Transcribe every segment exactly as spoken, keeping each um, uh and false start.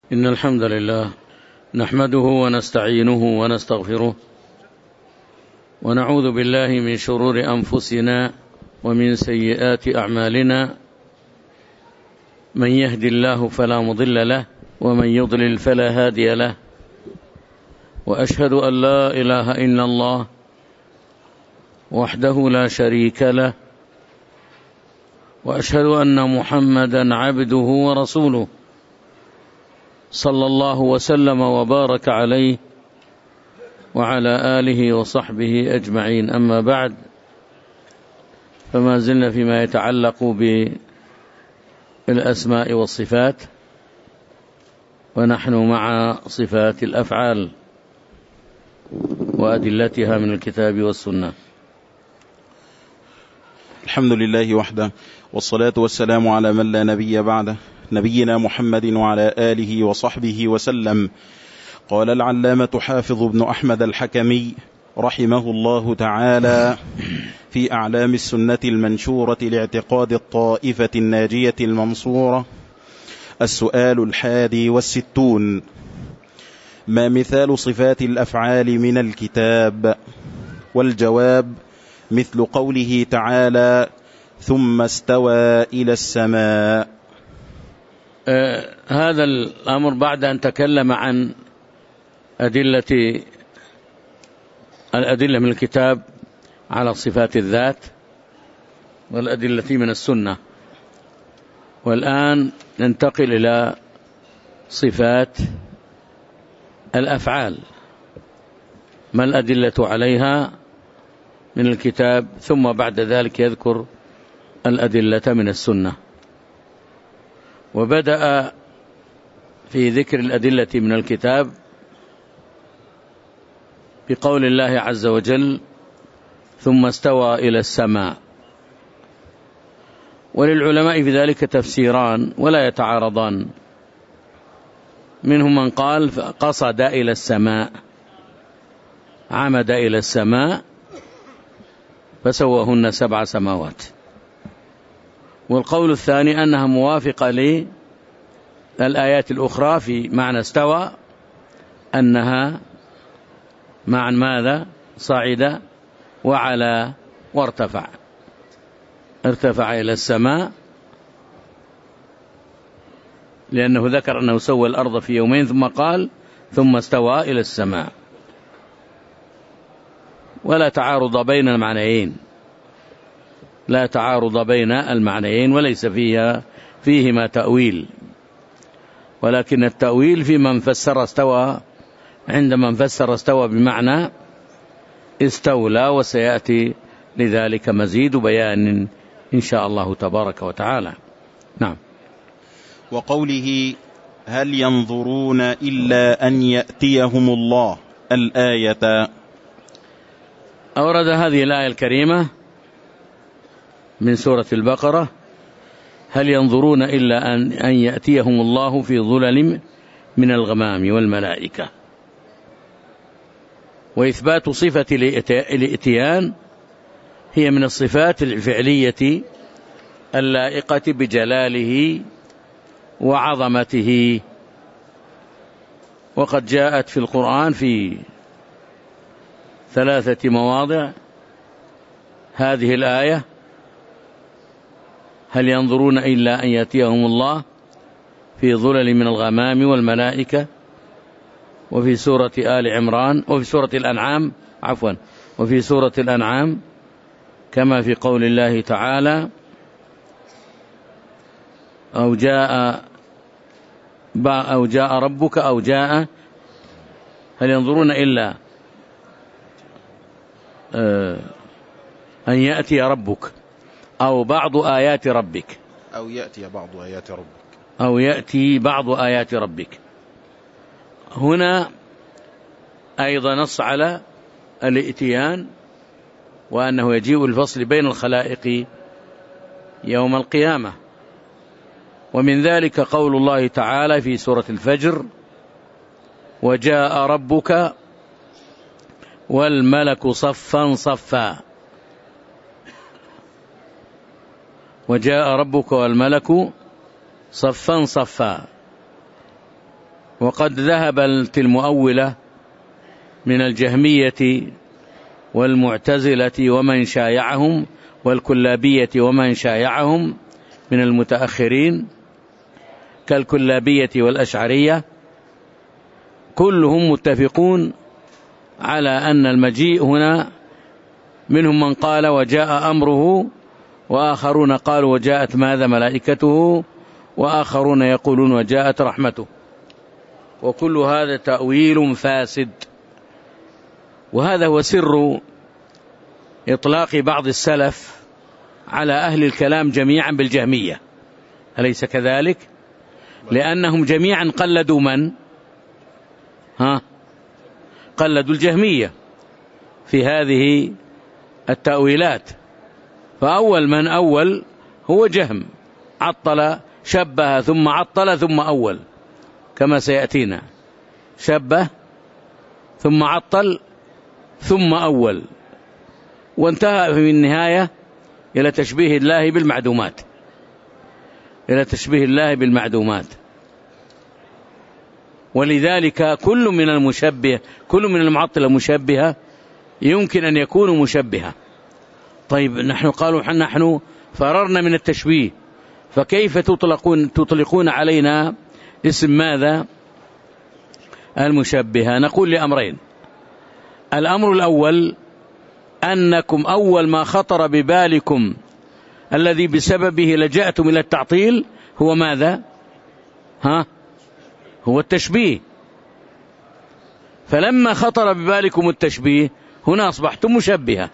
إن الحمد لله نحمده ونستعينه ونستغفره ونعوذ بالله من شرور أنفسنا ومن سيئات أعمالنا، من يهدي الله فلا مضل له ومن يضلل فلا هادي له، وأشهد أن لا إله إلا الله وحده لا شريك له، وأشهد أن محمدا عبده ورسوله صلى الله وسلم وبارك عليه وعلى آله وصحبه أجمعين. أما بعد، فما زلنا فيما يتعلق بالأسماء والصفات، ونحن مع صفات الأفعال وأدلتها من الكتاب والسنة. الحمد لله وحده، والصلاة والسلام على من لا نبي بعده، نبينا محمد وعلى آله وصحبه وسلم. قال العلامة حافظ بن أحمد الحكمي رحمه الله تعالى في أعلام السنة المنشورة لاعتقاد الطائفة الناجية المنصورة: السؤال الحادي والستون: ما مثال صفات الأفعال من الكتاب؟ والجواب: مثل قوله تعالى: ثم استوى إلى السماء. آه هذا الأمر بعد أن تكلم عن أدلة الأدلة من الكتاب على صفات الذات والأدلة من السنة، والآن ننتقل إلى صفات الأفعال، ما الأدلة عليها من الكتاب، ثم بعد ذلك يذكر الأدلة من السنة. وبدأ في ذكر الأدلة من الكتاب بقول الله عز وجل: ثم استوى إلى السماء. وللعلماء في ذلك تفسيران ولا يتعارضان، منهم من قال قصد إلى السماء، عمد إلى السماء فسوهن سبع سماوات، والقول الثاني أنها موافقة للآيات الأخرى في معنى استوى، أنها مع ماذا؟ صعد وعلى وارتفع، ارتفع إلى السماء، لأنه ذكر أنه سوى الأرض في يومين ثم قال ثم استوى إلى السماء، ولا تعارض بين المعنيين، لا تعارض بين المعنيين، وليس فيها فيهما تأويل، ولكن التأويل في من فسر استوى، عندما فسر استوى بمعنى استولى، وسيأتي لذلك مزيد بيان إن شاء الله تبارك وتعالى. نعم. وقوله: هل ينظرون إلا أن يأتيهم الله، الآية. أورد هذه الآية الكريمة من سورة البقرة: هل ينظرون إلا أن, أن يأتيهم الله في ظلل من الغمام والملائكة. وإثبات صفة الإتيان هي من الصفات الفعلية اللائقة بجلاله وعظمته، وقد جاءت في القرآن في ثلاثة مواضع هذه الآية: هل ينظرون إلا أن يأتيهم الله في ظلل من الغمام والملائكة، وفي سورة آل عمران، وفي سورة الأنعام عفوا وفي سورة الأنعام كما في قول الله تعالى: أو جاء أو جاء ربك أو جاء، هل ينظرون إلا أن يأتي ربك أو بعض آيات ربك أو يأتي بعض آيات ربك أو يأتي بعض آيات ربك. هنا أيضا نص على الائتيان، وأنه يجيء الفصل بين الخلائق يوم القيامة. ومن ذلك قول الله تعالى في سورة الفجر: وجاء ربك والملك صفا صفا. وجاء ربك والملك صفا صفا. وقد ذهبت المؤولة من الجهمية والمعتزلة ومن شايعهم والكلابية ومن شايعهم من المتأخرين كالكلابية والأشعرية، كلهم متفقون على أن المجيء هنا، منهم من قال وجاء أمره، وآخرون قالوا وجاءت ماذا ملائكته، وآخرون يقولون وجاءت رحمته، وكل هذا تأويل فاسد. وهذا هو سر إطلاق بعض السلف على أهل الكلام جميعا بالجهمية، أليس كذلك؟ لأنهم جميعا قلدوا من؟ ها؟ قلدوا الجهمية في هذه التأويلات. فأول من أول هو جهم، عطل شبه ثم عطل ثم أول، كما سيأتينا، شبه ثم عطل ثم أول، وانتهى في النهاية إلى تشبيه الله بالمعدومات، إلى تشبيه الله بالمعدومات. ولذلك كل من المشبه كل من المعطلة مشبهة يمكن أن يكونوا مشبهة. طيب نحن قالوا نحن فررنا من التشبيه، فكيف تطلقون تطلقون علينا اسم ماذا؟ المشبهة. نقول لأمرين: الأمر الأول أنكم أول ما خطر ببالكم الذي بسببه لجأتم إلى التعطيل هو ماذا؟ ها؟ هو التشبيه. فلما خطر ببالكم التشبيه هنا أصبحتم مشبهة،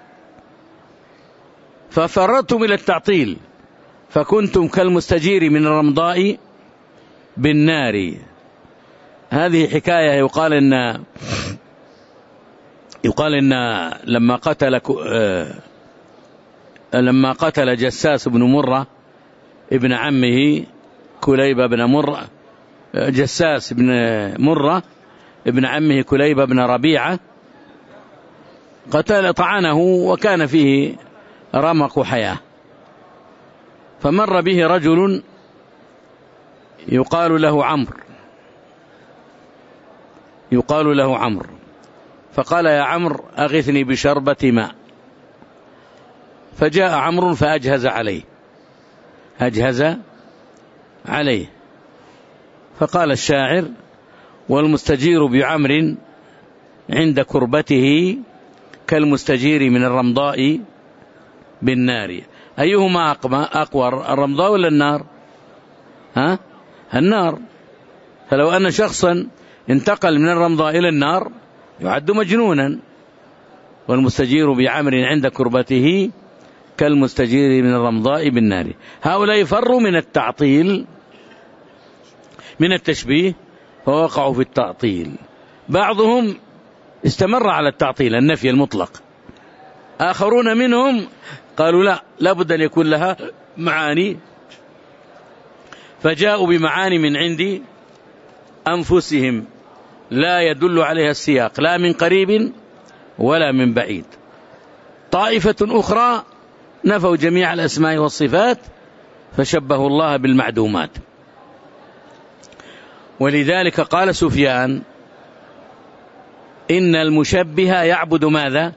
ففررتم إلى التعطيل، فكنتم كالمستجير من الرمضاء بالنار. هذه حكاية يقال إن يقال إن لما قتل لما قتل جساس بن مرة ابن عمه كليب بن مرة جساس بن مرة ابن عمه كليب بن ربيعة، قتل طعنه وكان فيه رمق حياة، فمر به رجل يقال له عمرو يقال له عمرو فقال: يا عمرو أغثني بشربة ماء. فجاء عمرو فأجهز عليه أجهز عليه فقال الشاعر: والمستجير بعمر عند كربته كالمستجير من الرمضاء بالنار. أيهما أقوى، الرمضاء ولا النار؟ ها؟ النار. فلو أن شخصا انتقل من الرمضاء إلى النار يعد مجنونا. والمستجير بعمر عند كربته كالمستجير من الرمضاء بالنار. هؤلاء فروا من التعطيل من التشبيه فوقعوا في التعطيل. بعضهم استمر على التعطيل النفي المطلق، آخرون منهم قالوا لا، لابد أن يكون لها معاني، فجاءوا بمعاني من عند أنفسهم لا يدل عليها السياق لا من قريب ولا من بعيد. طائفة أخرى نفوا جميع الأسماء والصفات فشبهوا الله بالمعدومات. ولذلك قال سفيان: إن المشبه يعبد ماذا؟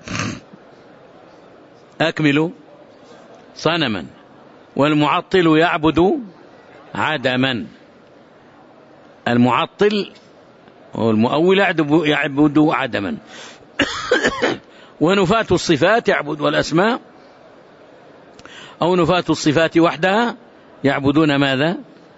أكملوا صنما، والمعطل يعبد عدما. المعطل والمؤول يعبد عدما ونفاة الصفات يعبد والأسماء أو نفاة الصفات وحدها يعبدون ماذا؟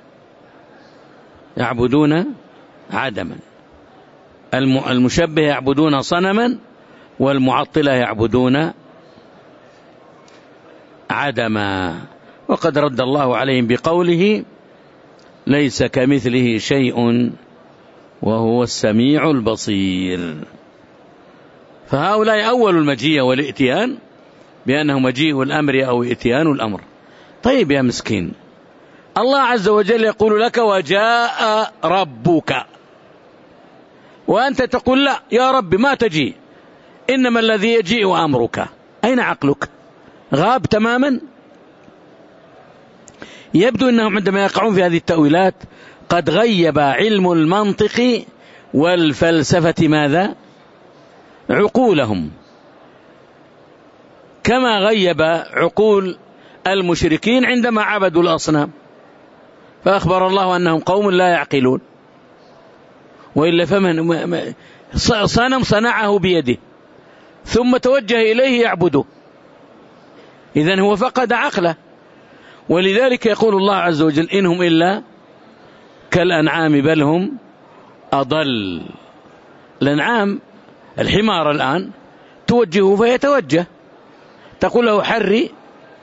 يعبدون عدما. المشبه يعبدون صنما، والمعطلة يعبدون عدما. وقد رد الله عليهم بقوله: ليس كمثله شيء وهو السميع البصير. فهؤلاء أول المجيء والإتيان بأنه مجيء الأمر أو إتيان الأمر. طيب يا مسكين، الله عز وجل يقول لك: وجاء ربك، وأنت تقول: لا يا رب ما تجي، إنما الذي يجيء أمرك. أين عقلك؟ غاب تماما. يبدو أنهم عندما يقعون في هذه التأويلات قد غيب علم المنطق والفلسفة ماذا؟ عقولهم، كما غيب عقول المشركين عندما عبدوا الأصنام، فأخبر الله أنهم قوم لا يعقلون. وإلا فمن صنم صنعه بيده ثم توجه إليه يعبده، إذن هو فقد عقله. ولذلك يقول الله عز وجل إنهم إلا كالأنعام بل هم أضل. الأنعام الحمار الآن توجهه فيتوجه، تقول له حري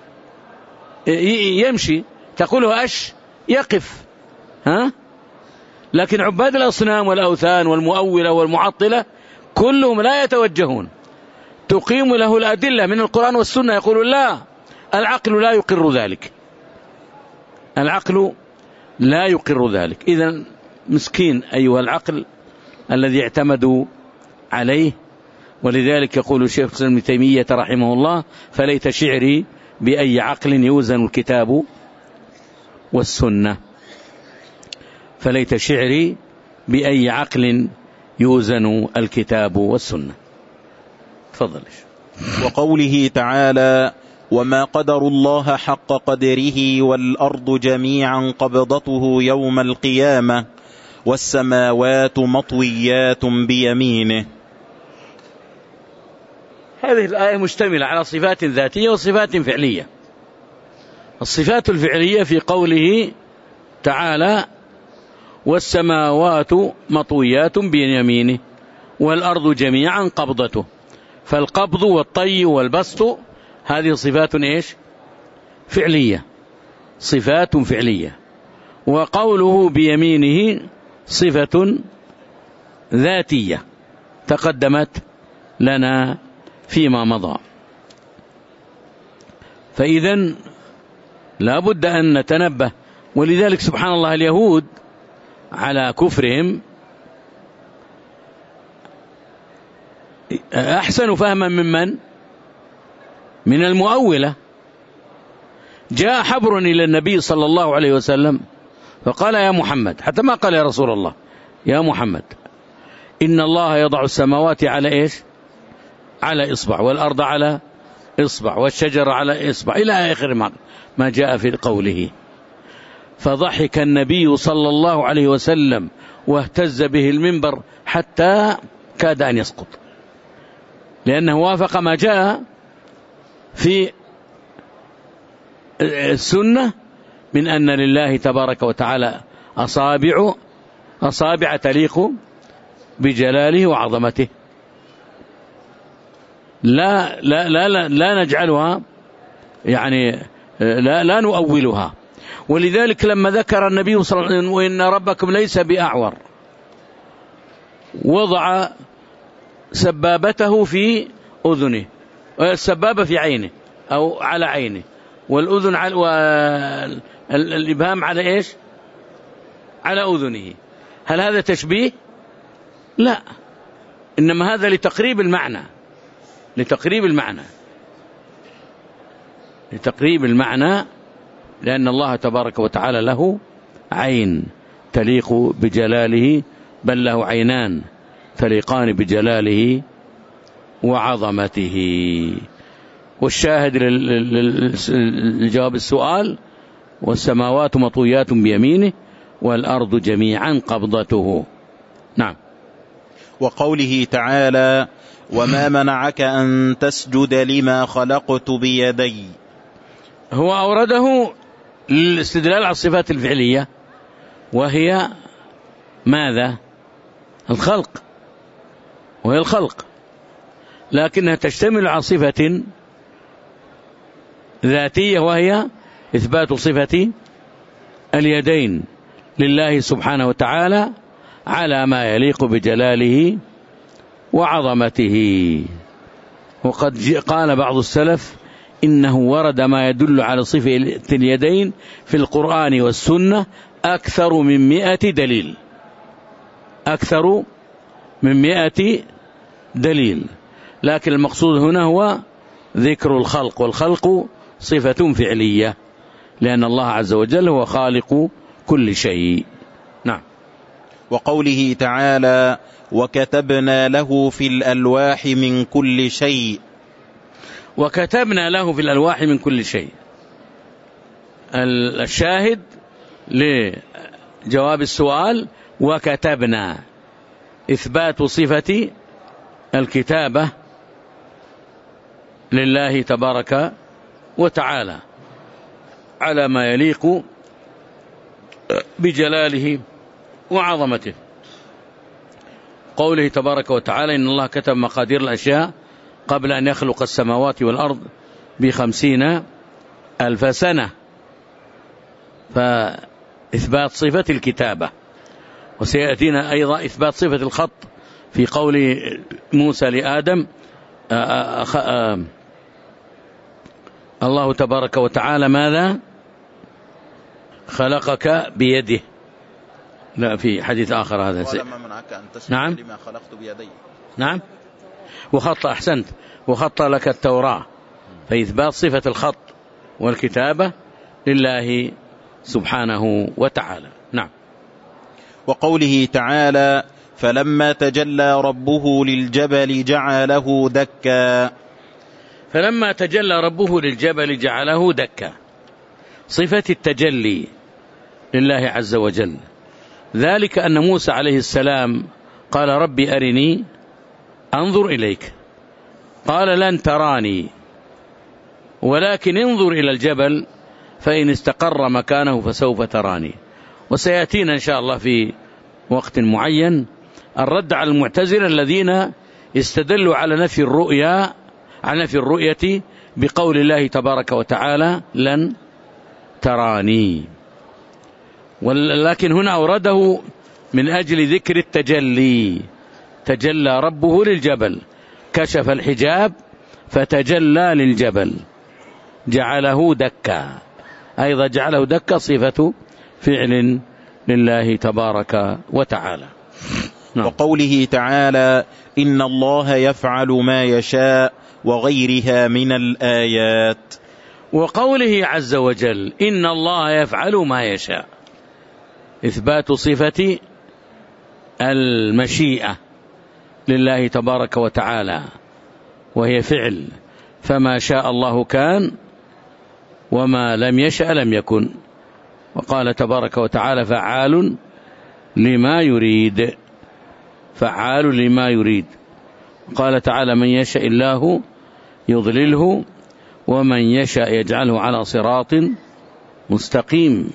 يمشي، تقول له أش يقف. ها؟ لكن عباد الأصنام والأوثان والمؤولة والمعطلة كلهم لا يتوجهون، تقيم له الأدلة من القرآن والسنة يقول لا، العقل لا يقر ذلك، العقل لا يقر ذلك. إذن مسكين أيها العقل الذي اعتمدوا عليه. ولذلك يقول الشيخ الإسلام ابن تيمية رحمه الله: فليت شعري بأي عقل يوزن الكتاب والسنة. فليت شعري بأي عقل يوزن الكتاب والسنة. تفضل. وقوله تعالى: وما قدر الله حق قدره والأرض جميعا قبضته يوم القيامة والسماوات مطويات بيمينه. هذه الآية مشتملة على صفات ذاتية وصفات فعلية. الصفات الفعلية في قوله تعالى: والسماوات مطويات بيمينه والأرض جميعا قبضته. فالقبض والطي والبسط هذه صفات إيش؟ فعلية، صفات فعلية. وقوله بيمينه صفة ذاتية تقدمت لنا فيما مضى. فإذن لا بد أن نتنبه. ولذلك سبحان الله اليهود على كفرهم أحسن فهما ممن من المؤولة. جاء حبر إلى النبي صلى الله عليه وسلم فقال: يا محمد، حتى ما قال يا رسول الله، يا محمد، إن الله يضع السماوات على إيش؟ على إصبع، والأرض على إصبع، والشجر على إصبع، إلى آخر ما جاء في قوله. فضحك النبي صلى الله عليه وسلم واهتز به المنبر حتى كاد أن يسقط، لأنه وافق ما جاء في السنة من أن لله تبارك وتعالى أصابع أصابع تليق بجلاله وعظمته، لا لا لا لا نجعلها يعني لا لا نؤولها. ولذلك لما ذكر النبي صلى الله عليه وسلم: وإن ربكم ليس بأعور، وضع سبابته في أذنه، السبابة في عينه أو على عينه، والأذن على والإبهام على إيش؟ على أذنه. هل هذا تشبيه؟ لا، إنما هذا لتقريب المعنى، لتقريب المعنى لتقريب المعنى لأن الله تبارك وتعالى له عين تليق بجلاله، بل له عينان تليقان بجلاله وعظمته. والشاهد للجواب السؤال: والسماوات مطويات بيمينه والأرض جميعا قبضته. نعم. وقوله تعالى: وما منعك أن تسجد لما خلقت بيدي. هو أورده للاستدلال على الصفات الفعلية، وهي ماذا؟ الخلق، وهي الخلق، لكنها تشتمل على صفة ذاتية، وهي إثبات صفة اليدين لله سبحانه وتعالى على ما يليق بجلاله وعظمته. وقد قال بعض السلف: إنه ورد ما يدل على صفة اليدين في القرآن والسنة أكثر من مئة دليل، أكثر من مئة دليل. لكن المقصود هنا هو ذكر الخلق، والخلق صفة فعلية، لأن الله عز وجل هو خالق كل شيء. وقوله تعالى وكتبنا له في الألواح من كل شيء. وكتبنا له في الألواح من كل شيء، الشاهد لجواب السؤال وكتبنا إثبات صفة الكتابة لله تبارك وتعالى على ما يليق بجلاله وعظمته. قوله تبارك وتعالى إن الله كتب مقادير الأشياء قبل أن يخلق السماوات والأرض بخمسين ألف سنة، فإثبات صفة الكتابة. وسيأتينا أيضا إثبات صفة الخط في قول موسى لآدم آآ آآ الله تبارك وتعالى ماذا خلقك بيده، لا في حديث آخر هذا سي... نعم لما خلقت بيدي. نعم وخط، أحسنت، وخط لك التوراة، فإثبات صفة الخط والكتابة لله سبحانه وتعالى. نعم. وقوله تعالى فلما تجلى ربه للجبل جعله دكا. فلما تجلى ربه للجبل جعله دكا، صفة التجلي لله عز وجل، ذلك أن موسى عليه السلام قال ربي أرني أنظر إليك، قال لن تراني ولكن انظر إلى الجبل فإن استقر مكانه فسوف تراني. وسيأتينا إن شاء الله في وقت معين الرد على المعتزلة الذين استدلوا على نفي الرؤيا على نفي الرؤية بقول الله تبارك وتعالى لن تراني، ولكن هنا أورده من أجل ذكر التجلي. تجلى ربه للجبل، كشف الحجاب فتجلى للجبل جعله دكا، أيضا جعله دكا صفة فعل لله تبارك وتعالى. نعم. وقوله تعالى إن الله يفعل ما يشاء وغيرها من الآيات. وقوله عز وجل إن الله يفعل ما يشاء، إثبات صفة المشيئة لله تبارك وتعالى وهي فعل، فما شاء الله كان وما لم يشأ لم يكن. وقال تبارك وتعالى فعال لما يريد، فعال لما يريد. قال تعالى من يشاء الله يضلله ومن يشاء يجعله على صراط مستقيم.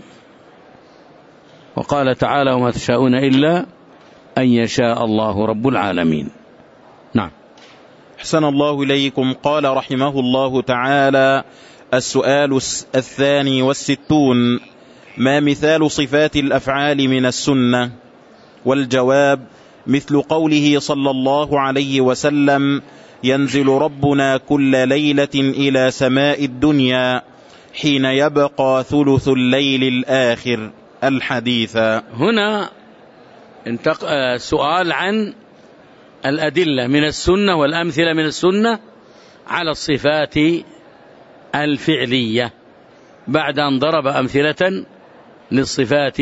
وقال تعالى وما تشاءون إلا أن يشاء الله رب العالمين. نعم. أحسن الله إليكم. قال رحمه الله تعالى السؤال الثاني والستون ما مثال صفات الأفعال من السنة؟ والجواب مثل قوله صلى الله عليه وسلم ينزل ربنا كل ليلة إلى سماء الدنيا حين يبقى ثلث الليل الآخر الحديث. هنا سؤال عن الأدلة من السنة والأمثلة من السنة على الصفات الفعلية، بعد أن ضرب أمثلة للصفات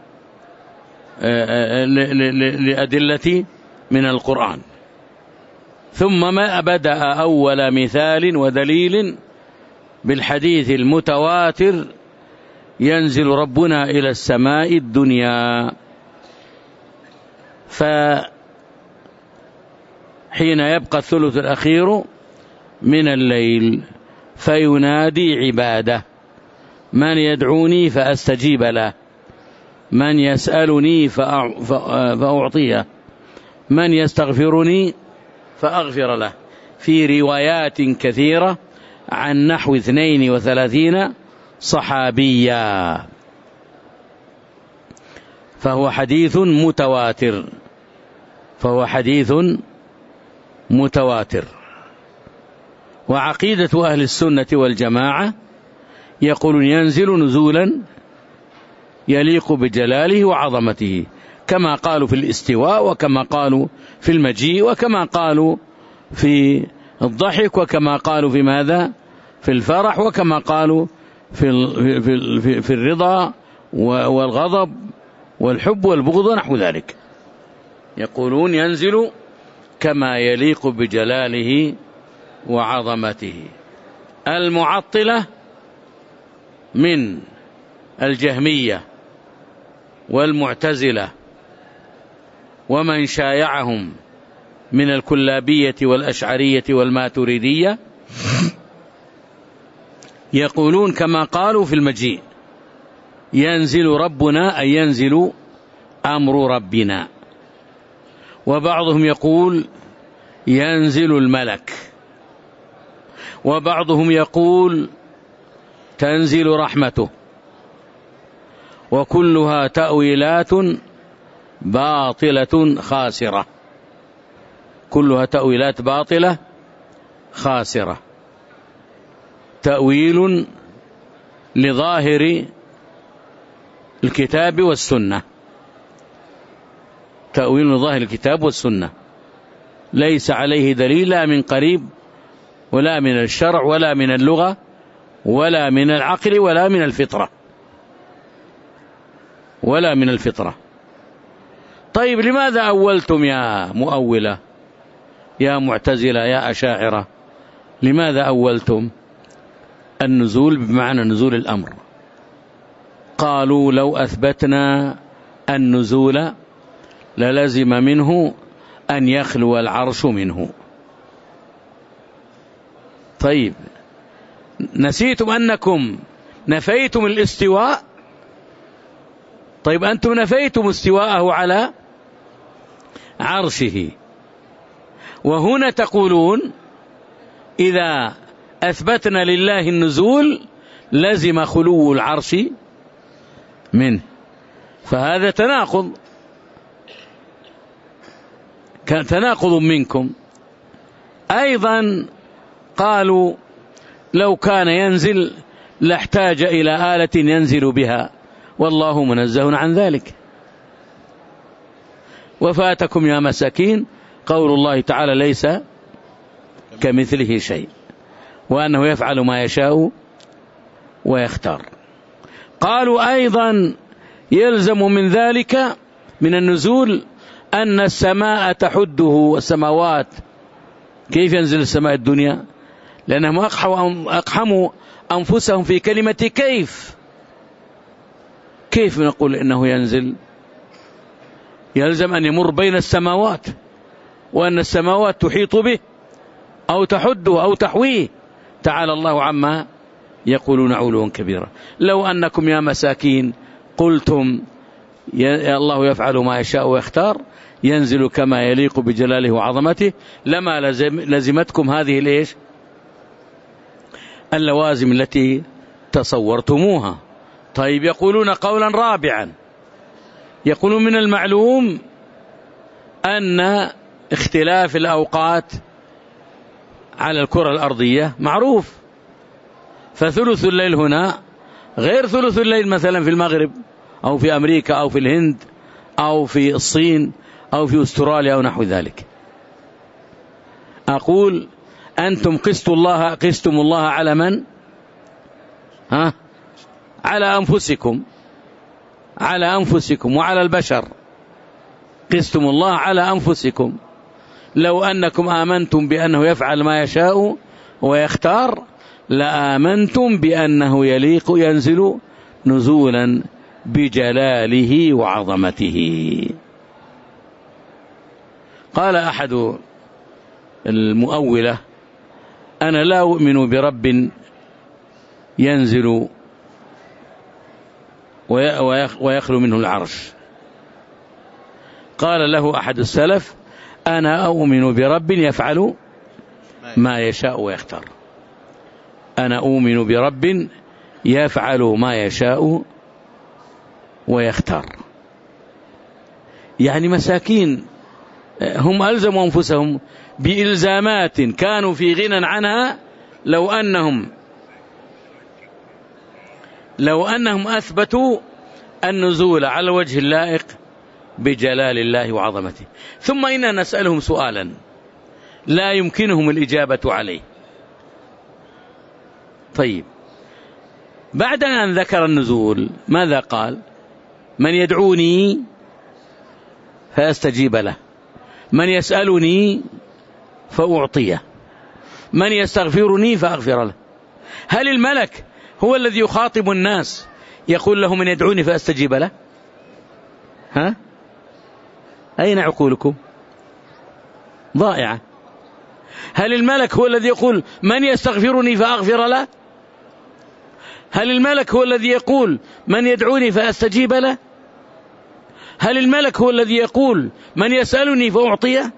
لأدلة من القرآن. ثم ما بدأ أول مثال ودليل بالحديث المتواتر ينزل ربنا إلى السماء الدنيا، فحين يبقى الثلث الأخير من الليل فينادي عباده من يدعوني فأستجيب له، من يسألني فأعطيه، من يستغفرني فأغفر له، في روايات كثيرة عن نحو اثنين وثلاثين صحابيا، فهو حديث متواتر فهو حديث متواتر. وعقيدة أهل السنة والجماعة يقولون ينزل نزولا يليق بجلاله وعظمته، كما قالوا في الاستواء، وكما قالوا في المجيء، وكما قالوا في الضحك، وكما قالوا في ماذا في الفرح، وكما قالوا في في في الرضا والغضب والحب والبغض ونحو ذلك. يقولون ينزل كما يليق بجلاله وعظمته. المعطلة من الجهمية والمعتزلة ومن شايعهم من الكلابية والأشعرية والماتريدية يقولون كما قالوا في المجيء: ينزل ربنا أي ينزل أمر ربنا. وبعضهم يقول ينزل الملك، وبعضهم يقول تنزل رحمته، وكلها تأويلات باطلة خاسرة، كلها تأويلات باطلة خاسرة، تأويل لظاهر الكتاب والسنة، تأويل لظاهر الكتاب والسنة ليس عليه دليل لا من قريب ولا من الشرع ولا من اللغة ولا من العقل ولا من الفطرة ولا من الفطرة. طيب لماذا أولتم يا مؤولة يا معتزلة يا أشاعرة؟ لماذا أولتم النزول بمعنى نزول الأمر؟ قالوا لو أثبتنا النزول للزم منه أن يخلو العرش منه. طيب نسيتم أنكم نفيتم الاستواء؟ طيب أنتم نفيتم استواءه على عرشه، وهنا تقولون إذا أثبتنا لله النزول لزم خلو العرش منه، فهذا تناقض، تناقض منكم. أيضا قالوا لو كان ينزل لاحتاج إلى آلة ينزل بها، والله منزه عن ذلك. وفاتكم يا مساكين قول الله تعالى ليس كمثله شيء، وأنه يفعل ما يشاء ويختار. قالوا أيضا يلزم من ذلك من النزول أن السماء تحده، السماوات كيف ينزل السماء الدنيا؟ لأنهم أقحموا أنفسهم في كلمة كيف. كيف نقول إنه ينزل؟ يلزم أن يمر بين السماوات، وأن السماوات تحيط به أو تحده أو تحويه، تعالى الله عما يقولون علوا كبيرا. لو أنكم يا مساكين قلتم يا الله يفعل ما يشاء ويختار، ينزل كما يليق بجلاله وعظمته، لما لزم لزمتكم هذه الإيش اللوازم التي تصورتموها. طيب يقولون قولا رابعا، يقولون من المعلوم أن اختلاف الأوقات على الكرة الأرضية معروف، فثلث الليل هنا غير ثلث الليل مثلا في المغرب أو في أمريكا أو في الهند أو في الصين أو في أستراليا أو نحو ذلك. أقول أنتم قستوا الله قستم الله على من؟ ها؟ على أنفسكم، على أنفسكم وعلى البشر، قستم الله على أنفسكم. لو أنكم آمنتم بأنه يفعل ما يشاء ويختار لآمنتم بأنه يليق ينزل نزولا بجلاله وعظمته. قال أحد المؤولة أنا لا أؤمن برب ينزل ويخلو منه العرش. قال له أحد السلف أنا أؤمن برب يفعل ما يشاء ويختار. أنا أؤمن برب يفعل ما يشاء ويختار. يعني مساكين هم ألزموا أنفسهم بإلزامات كانوا في غنى عنها لو أنهم لو أنهم أثبتوا النزول على الوجه اللائق بجلال الله وعظمته. ثم إننا نسألهم سؤالا لا يمكنهم الإجابة عليه. طيب بعد أن ذكر النزول ماذا قال؟ من يدعوني فأستجيب له. من يسألني فأعطيه، من يستغفرني فأغفر له. هل الملك هو الذي يخاطب الناس يقول له من يدعوني فأستجيب له؟ ها؟ أين عقولكم؟ ضائعة. هل الملك هو الذي يقول من يستغفرني فأغفر له؟ هل الملك هو الذي يقول من يدعوني فأستجيب له؟ هل الملك هو الذي يقول من يسألني فأعطيه؟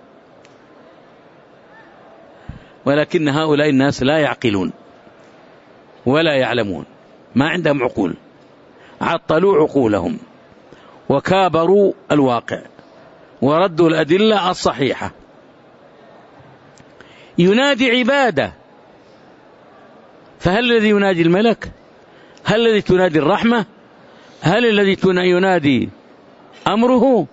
ولكن هؤلاء الناس لا يعقلون ولا يعلمون، ما عندهم عقول، عطلوا عقولهم وكابروا الواقع وردوا الأدلة الصحيحة. ينادي عباده، فهل الذي ينادي الملك؟ هل الذي تنادي الرحمة؟ هل الذي ينادي أمره؟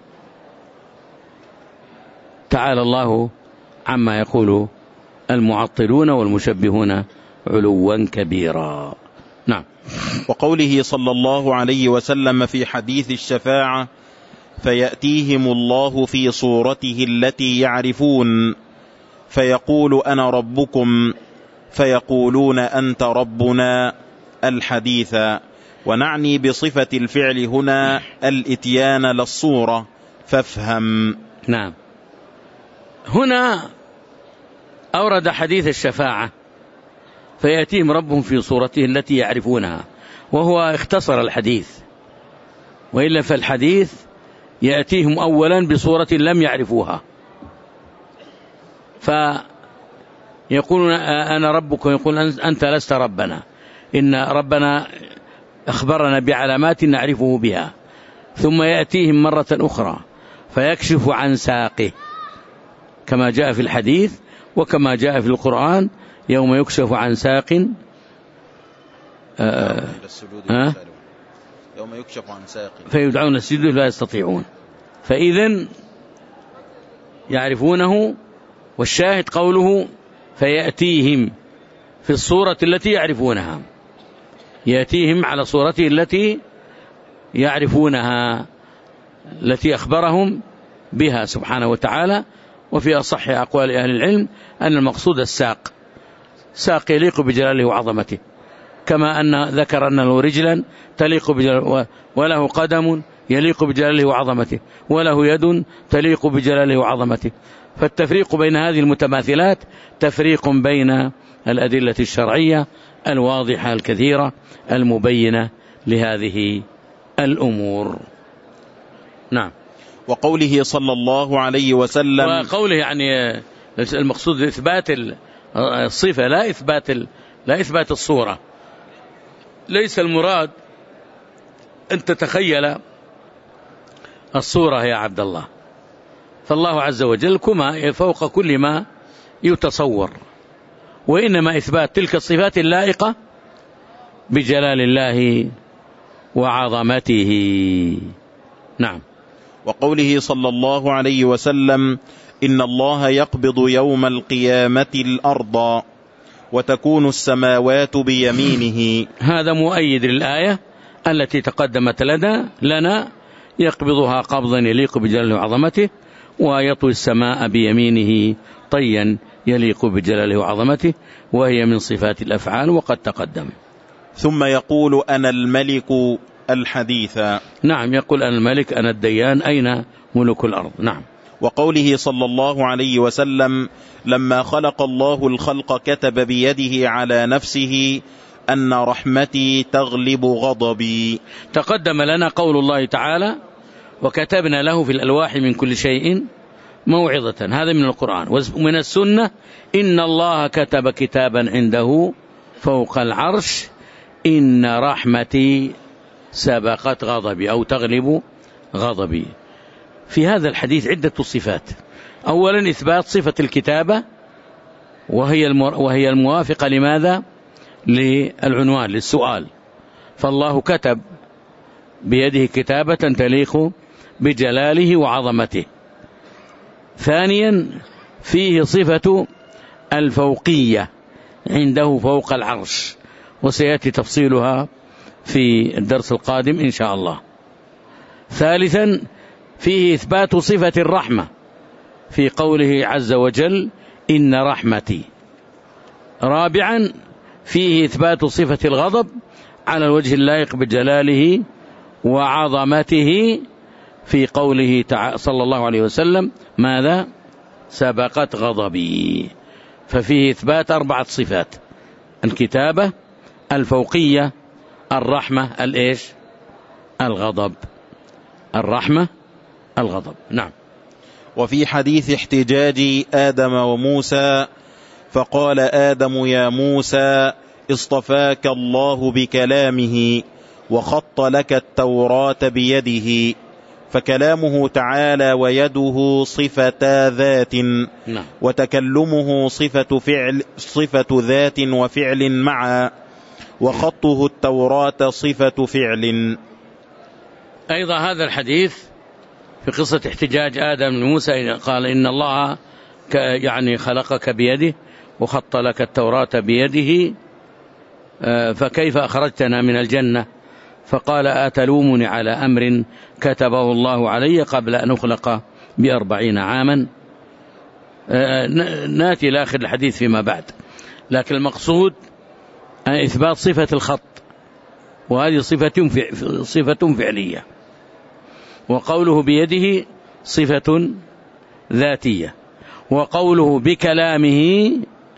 تعالى الله عما يقول المعطلون والمشبهون علوا كبيرا. نعم. وقوله صلى الله عليه وسلم في حديث الشفاعة: فيأتيهم الله في صورته التي يعرفون فيقول أنا ربكم فيقولون أنت ربنا، الحديث. ونعني بصفة الفعل هنا الإتيان للصورة، فافهم. نعم. هنا أورد حديث الشفاعة فيأتيهم ربهم في صورته التي يعرفونها، وهو اختصر الحديث، وإلا فالحديث يأتيهم أولا بصورة لم يعرفوها، فيقولون أنا ربك، ويقول أنت لست ربنا، إن ربنا أخبرنا بعلامات نعرفه بها. ثم يأتيهم مرة أخرى فيكشف عن ساقه كما جاء في الحديث وكما جاء في القرآن: يوم يكشف عن ساق آه آه يوم يكشف عن ساق فيدعون السجود لا يستطيعون. فإذن يعرفونه، والشاهد قوله فيأتيهم في الصورة التي يعرفونها، يأتيهم على صورته التي يعرفونها التي أخبرهم بها سبحانه وتعالى. وفي أصح أقوال أهل العلم أن المقصود الساق، ساق يليق بجلاله وعظمته، كما أن ذكر أن له رجلا تليق بجلاله، وله قدم يليق بجلاله وعظمته، وله يد تليق بجلاله وعظمته. فالتفريق بين هذه المتماثلات تفريق بين الأدلة الشرعية الواضحة الكثيرة المبينة لهذه الأمور. نعم. وقوله صلى الله عليه وسلم، وقوله يعني المقصود إثبات الصفة لا إثبات لا إثبات الصورة. ليس المراد أن تتخيل الصورة يا عبد الله، فالله عز وجل كما فوق كل ما يتصور، وإنما إثبات تلك الصفات اللائقة بجلال الله وعظمته. نعم. وقوله صلى الله عليه وسلم: إن الله يقبض يوم القيامة الأرض وتكون السماوات بيمينه. هذا مؤيد للآية التي تقدمت لنا لنا يقبضها قبضا يليق بجلاله وعظمته، ويطوي السماء بيمينه طيا يليق بجلاله وعظمته، وهي من صفات الأفعال وقد تقدم. ثم يقول أنا الملك، الحديث. نعم، يقول أنا الملك أنا الديان، أين ملك الأرض. نعم. وقوله صلى الله عليه وسلم: لما خلق الله الخلق كتب بيده على نفسه أن رحمتي تغلب غضبي. تقدم لنا قول الله تعالى: وكتبنا له في الألواح من كل شيء موعظة. هذا من القرآن. ومن السنة: إن الله كتب كتابا عنده فوق العرش إن رحمتي سبقت غضبي أو تغلب غضبي. في هذا الحديث عدة صفات. أولا إثبات صفة الكتابة، وهي وهي الموافقة لماذا؟ للعنوان للسؤال، فالله كتب بيده كتابة تليق بجلاله وعظمته. ثانيا فيه صفة الفوقية عنده فوق العرش، وسيأتي تفصيلها في الدرس القادم إن شاء الله. ثالثا فيه إثبات صفة الرحمة، في قوله عز وجل إن رحمتي. رابعا فيه إثبات صفة الغضب على الوجه اللائق بجلاله وعظمته في قوله صلى الله عليه وسلم ماذا؟ سبقت غضبي. ففيه إثبات أربعة صفات: الكتابة، الفوقية، الرحمة، الإيش؟ الغضب. الرحمة، الغضب. نعم. وفي حديث احتجاج آدم وموسى فقال آدم يا موسى اصطفاك الله بكلامه وخط لك التوراة بيده، فكلامه تعالى ويده صفتا ذات، وتكلمه صفة فعل صفة ذات وفعل معا، وخطه التوراة صفة فعل. أيضا هذا الحديث في قصة احتجاج آدم لموسى قال إن الله يعني خلقك بيده وخط لك التوراة بيده، فكيف أخرجتنا من الجنة؟ فقال أتلومني على أمر كتبه الله علي قبل أن أخلق بأربعين عاما. ناتي لآخر الحديث فيما بعد، لكن المقصود إثبات صفة الخط، وهذه صفة صفة فعلية، وقوله بيده صفة ذاتية، وقوله بكلامه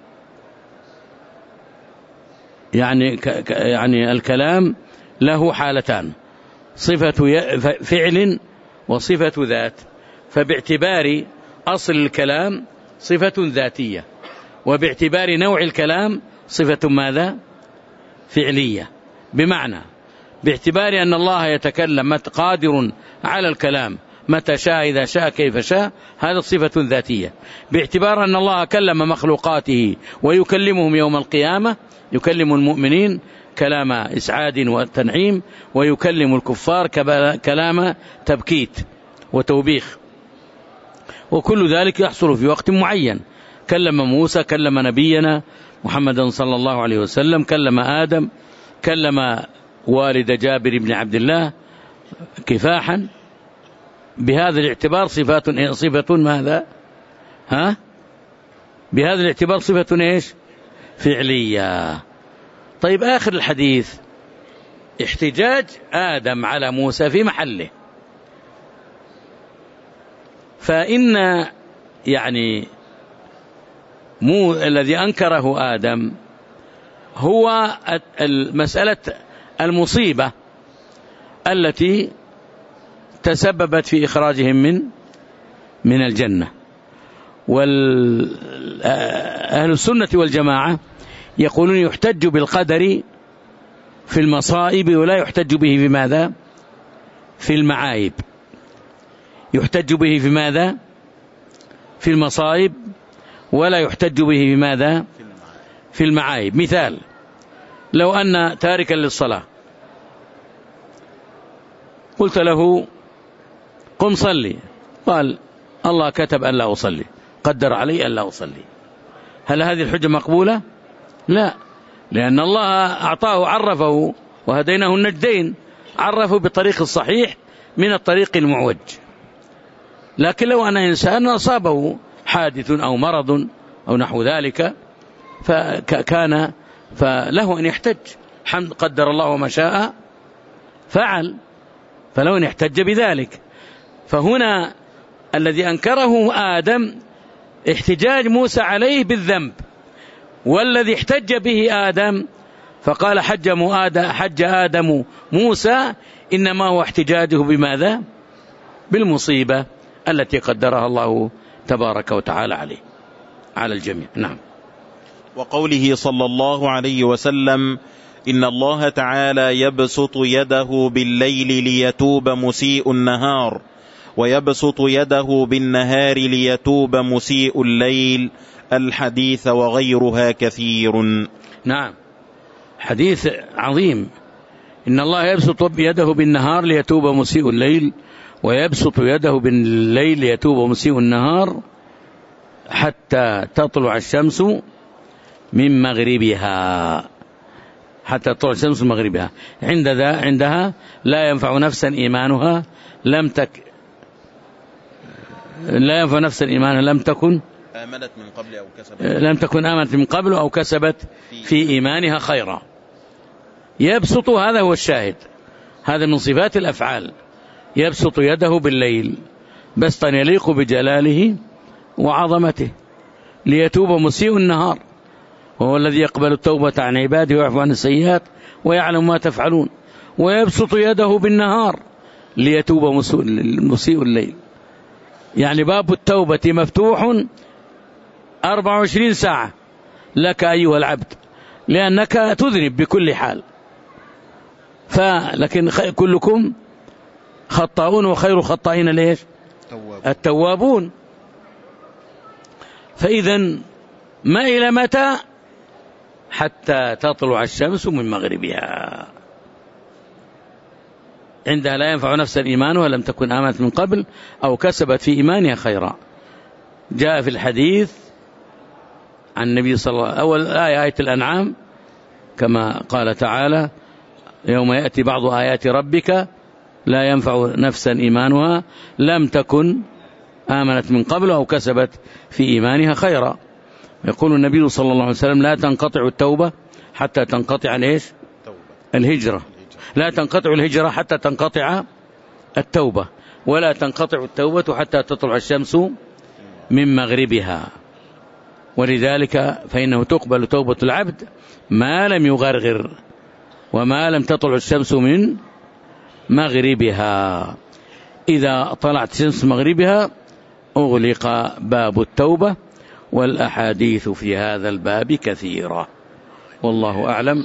يعني يعني الكلام له حالتان: صفة فعل وصفة ذات. فباعتبار أصل الكلام صفة ذاتية، وباعتبار نوع الكلام صفة ماذا؟ فعلية. بمعنى باعتبار أن الله يتكلم قادر على الكلام متى شاء إذا شاء كيف شاء، هذا صفة ذاتية. باعتبار أن الله كلم مخلوقاته ويكلمهم يوم القيامة، يكلم المؤمنين كلام إسعاد وتنعيم، ويكلم الكفار كلام تبكيت وتوبيخ، وكل ذلك يحصل في وقت معين. كلم موسى، كلم نبينا محمد صلى الله عليه وسلم، كلم آدم، كلم والد جابر بن عبد الله كفاحا. بهذا الاعتبار صفات صفة ماذا؟ ها؟ بهذا الاعتبار صفة ايش؟ فعلية. طيب آخر الحديث احتجاج آدم على موسى في محله، فإن يعني مو الذي أنكره آدم هو المسألة المصيبة التي تسببت في إخراجهم من من الجنة. والأهل السنة والجماعة يقولون يحتج بالقدر في المصائب ولا يحتج به في ماذا؟ في المعايب. يحتج به في ماذا؟ في المصائب، ولا يحتج به في ماذا؟ في المعايب. مثال: لو أن تاركا للصلاة قلت له قم صلي، قال الله كتب أن لا أصلي، قدر علي أن لا أصلي، هل هذه الحجة مقبولة؟ لا، لأن الله أعطاه عرفه وهديناه النجدين، عرفه بالطريق الصحيح من الطريق المعوج. لكن لو أن إنسان أصابه حادث أو مرض أو نحو ذلك فكان فله أن يحتج، حمد قدر الله وما شاء فعل، فلو أن يحتج بذلك. فهنا الذي أنكره آدم احتجاج موسى عليه بالذنب، والذي احتج به آدم فقال حج حج آدم موسى إنما هو احتجاجه بماذا؟ بالمصيبة التي قدرها الله تبارك وتعالى عليه على الجميع. نعم. وقوله صلى الله عليه وسلم إن الله تعالى يبسط يده بالليل ليتوب مسيء النهار، ويبسط يده بالنهار ليتوب مسيء الليل، الحديث وغيرها كثير. نعم، حديث عظيم. إن الله يبسط يده بالنهار ليتوب مسيء الليل، ويبسط يده بالليل ليتوب مسيء النهار حتى تطلع الشمس من مغربها، حتى تطلع الشمس من مغربها. عند ذا عندها لا ينفع نفسا إيمانها لم تك لا ينفع نفسا إيمانها لم تكن آمنت من قبل أو كسبت لم تكن آمنت من قبل أو كسبت في إيمانها خيرا. يبسط، هذا هو الشاهد، هذا من صفات الأفعال. يبسط يده بالليل بسطا يليق بجلاله وعظمته ليتوب مسيء النهار، وهو الذي يقبل التوبة عن عباده ويعفو عن السيئات ويعلم ما تفعلون. ويبسط يده بالنهار ليتوب مسيء الليل، يعني باب التوبة مفتوح أربع وعشرين ساعة لك أيها العبد، لأنك تذنب بكل حال. فلكن كلكم خطاؤون وخير خطائين ليش؟ التوابون. فإذا ما إلى متى؟ حتى تطلع الشمس من مغربها، عندها لا ينفع نفسا إيمانها لم تكن آمنت من قبل أو كسبت في إيمانها خيرا. جاء في الحديث عن النبي صلى الله عليه وسلم، أول آية آية الأنعام، كما قال تعالى: يوم يأتي بعض آيات ربك لا ينفع نفسا إيمانها لم تكن آمنت من قبل أو كسبت في إيمانها خيرا. يقول النبي صلى الله عليه وسلم: لا تنقطع التوبة حتى تنقطع الإيش؟ الهجرة. لا تنقطع الهجرة حتى تنقطع التوبة، ولا تنقطع التوبة حتى تطلع الشمس من مغربها. ولذلك فإنه تقبل توبة العبد ما لم يغرغر وما لم تطلع الشمس من مغربها. إذا طلعت شمس مغربها أغلق باب التوبة، والأحاديث في هذا الباب كثيرة، والله أعلم.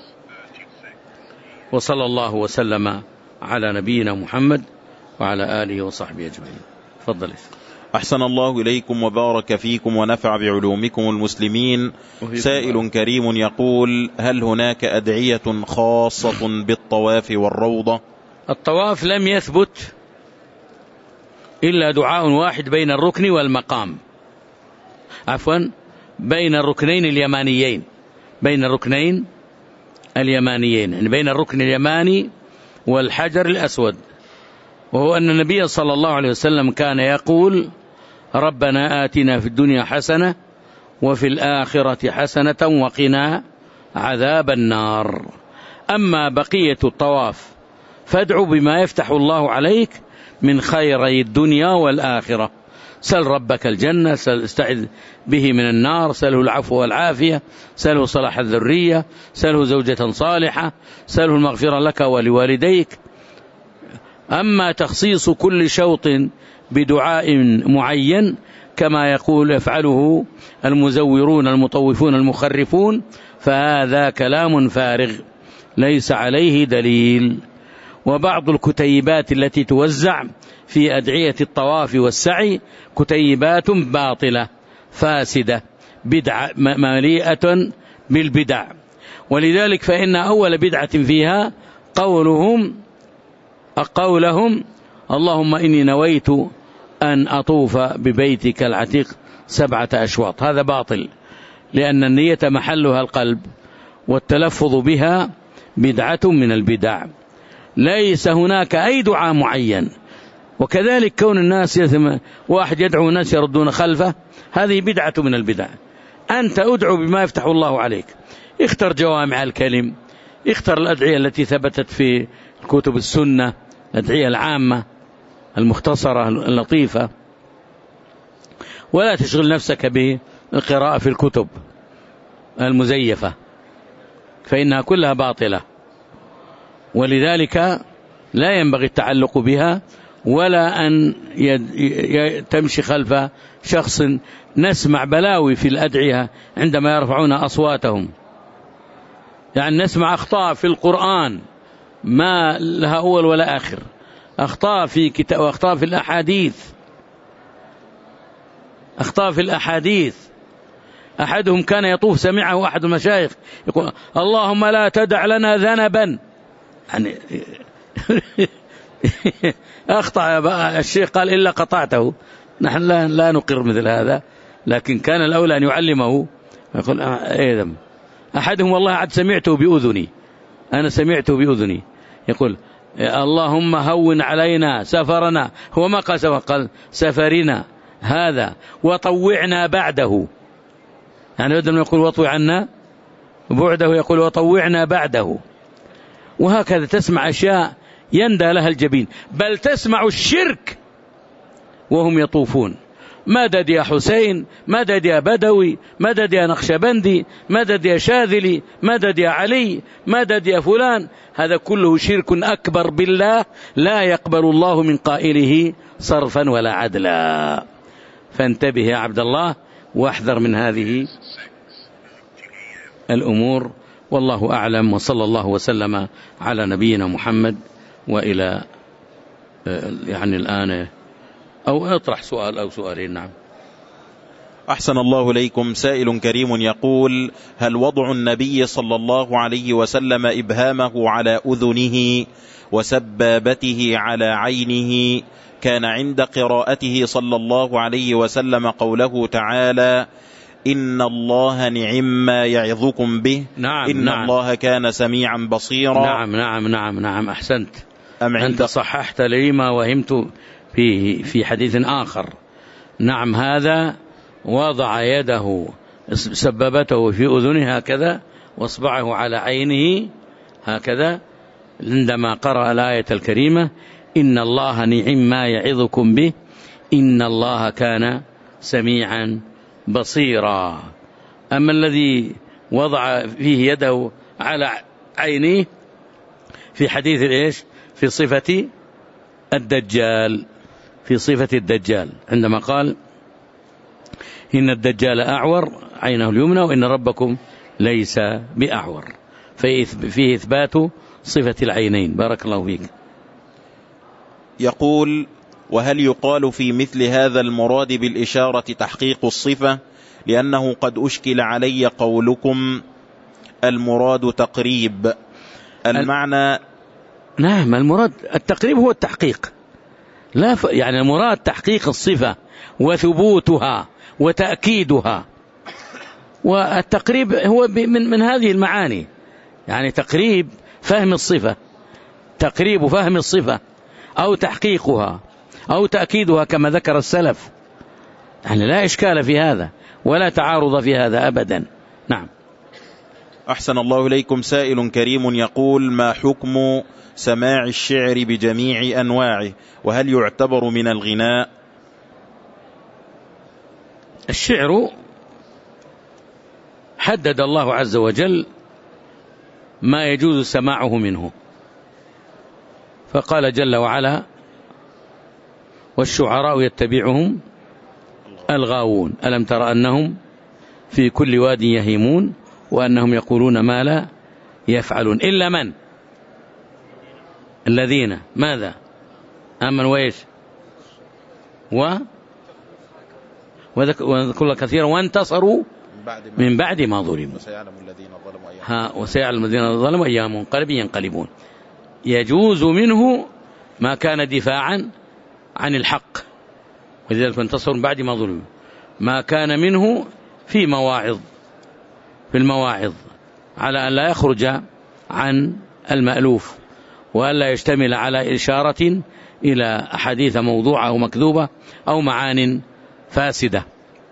وصلى الله وسلم على نبينا محمد وعلى آله وصحبه أجمعين. تفضل. أحسن الله إليكم وبارك فيكم ونفع بعلومكم المسلمين. سائل كريم يقول: هل هناك أدعية خاصة بالطواف والروضة؟ الطواف لم يثبت إلا دعاء واحد بين الركن والمقام، عفوا بين الركنين اليمانيين، بين الركنين اليمانيين يعني بين الركن اليماني والحجر الأسود، وهو أن النبي صلى الله عليه وسلم كان يقول: ربنا آتنا في الدنيا حسنة وفي الآخرة حسنة وقنا عذاب النار. أما بقية الطواف فادعوا بما يفتح الله عليك من خيري الدنيا والآخرة. سل ربك الجنة، سل استعذ به من النار، سله العفو والعافية، سله صلاح الذرية، سله زوجة صالحة، سله المغفرة لك ولوالديك. أما تخصيص كل شوط بدعاء معين كما يقول يفعله المزورون المطوفون المخرفون فهذا كلام فارغ ليس عليه دليل. وبعض الكتيبات التي توزع في أدعية الطواف والسعي كتيبات باطلة فاسدة بدعة مليئة بالبدع، ولذلك فإن أول بدعة فيها قولهم قولهم اللهم إني نويت أن أطوف ببيتك العتيق سبعة أشواط. هذا باطل، لأن النية محلها القلب، والتلفظ بها بدعة من البدع. ليس هناك أي دعاء معين. وكذلك كون الناس يثم واحد يدعو الناس يردون خلفه، هذه بدعة من البدع. أنت أدعو بما يفتح الله عليك. اختر جوامع الكلم، اختر الأدعية التي ثبتت في كتب السنة، الأدعية العامة المختصرة اللطيفة، ولا تشغل نفسك بالقراءة في الكتب المزيفة فإنها كلها باطلة، ولذلك لا ينبغي التعلق بها ولا أن تمشي خلف شخص. نسمع بلاوي في الأدعية عندما يرفعون أصواتهم، يعني نسمع أخطاء في القرآن ما لها أول ولا آخر، أخطاء في كتاب وأخطاء في الأحاديث، أخطاء في الأحاديث. أحدهم كان يطوف سمعه أحد المشايخ يقول اللهم لا تدع لنا ذنبا، يعني أخطأ الشيخ قال إلا قطعته. نحن لا, لا نقر مثل هذا، لكن كان الأولى أن يعلمه يقول إيه ذنب. أحدهم والله عد سمعته بأذني، أنا سمعته بأذني، يقول اللهم هون علينا سفرنا، هو ما قال سفر، قال سفرنا هذا وطوعنا بعده، يعني بدل ما يقول وطوع عنا بعده يقول وطوعنا بعده. وهكذا تسمع أشياء يندى لها الجبين، بل تسمع الشرك وهم يطوفون، مدد يا حسين، مدد يا بدوي، مدد يا نقشبندي، مدد يا شاذلي، مدد يا علي، مدد يا فلان. هذا كله شرك أكبر بالله لا يقبل الله من قائله صرفا ولا عدلا. فانتبه يا عبد الله واحذر من هذه الأمور، والله أعلم، وصلى الله وسلم على نبينا محمد. وإلى يعني الآن أو اطرح سؤال أو سؤالين. نعم. أحسن الله إليكم. سائل كريم يقول: هل وضع النبي صلى الله عليه وسلم إبهامه على أذنه وسبابته على عينه كان عند قراءته صلى الله عليه وسلم قوله تعالى: إن الله نعم ما يعظكم به؟ نعم إن نعم الله كان سميعا بصيرا. نعم نعم نعم نعم أحسنت، أنت صححت لي ما وهمت فيه في حديث آخر. نعم، هذا وضع يده سببته في أذنه هكذا واصبعه على عينه هكذا عندما قرأ الآية الكريمة: إن الله نعم ما يعظكم به إن الله كان سميعا بصيرا. أما الذي وضع فيه يده على عينه في حديث إيش؟ في صفة الدجال، في صفة الدجال عندما قال: إن الدجال أعور عينه اليمنى وإن ربكم ليس بأعور، فيه إثبات صفة العينين. بارك الله فيك. يقول: وهل يقال في مثل هذا المراد بالإشارة تحقيق الصفة؟ لأنه قد أشكل علي قولكم المراد تقريب المعنى. نعم، المراد التقريب هو التحقيق، لا ف... يعني المراد تحقيق الصفة وثبوتها وتأكيدها، والتقريب هو من من هذه المعاني، يعني تقريب فهم الصفة، تقريب فهم الصفة أو تحقيقها أو تأكيدها كما ذكر السلف، يعني لا إشكال في هذا ولا تعارض في هذا أبدا. نعم. أحسن الله إليكم. سائل كريم يقول: ما حكم سماع الشعر بجميع أنواعه، وهل يعتبر من الغناء؟ الشعر حدد الله عز وجل ما يجوز سماعه منه، فقال جل وعلا: والشعراء يتبعهم الغاوون ألم تر أنهم في كل واد يهيمون وأنهم يقولون ما لا يفعلون إلا من الذين ماذا آمنوا وإيش و وذكروا كثيرا وانتصروا من بعد ما ظلموا ها وسيعلم الذين ظلموا أي منقلب ينقلبون. يجوز منه ما كان دفاعا عن الحق، ولذلك انتصروا من بعد ما ظلموا. ما كان منه في مواعظ في المواعظ على أن لا يخرج عن المألوف، وأن لا يشتمل على إشارة إلى أحاديث موضوعة أو مكذوبة أو معان فاسدة.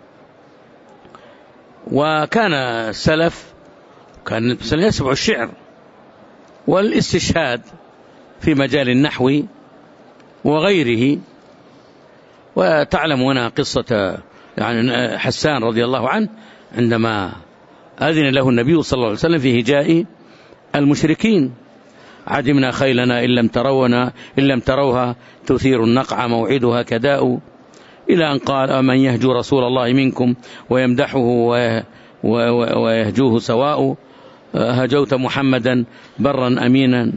وكان السلف كان يسمع الشعر والاستشهاد في مجال النحو وغيره. وتعلم هنا قصة يعني حسان رضي الله عنه عندما أذن له النبي صلى الله عليه وسلم في هجاء المشركين: عدمنا خيلنا إن لم ترونا إن لم تروها تثير النقع موعدها كداء، إلى أن قال: أمن يهجو رسول الله منكم ويمدحه ويهجوه سواء، هجوت محمدا برا أمينا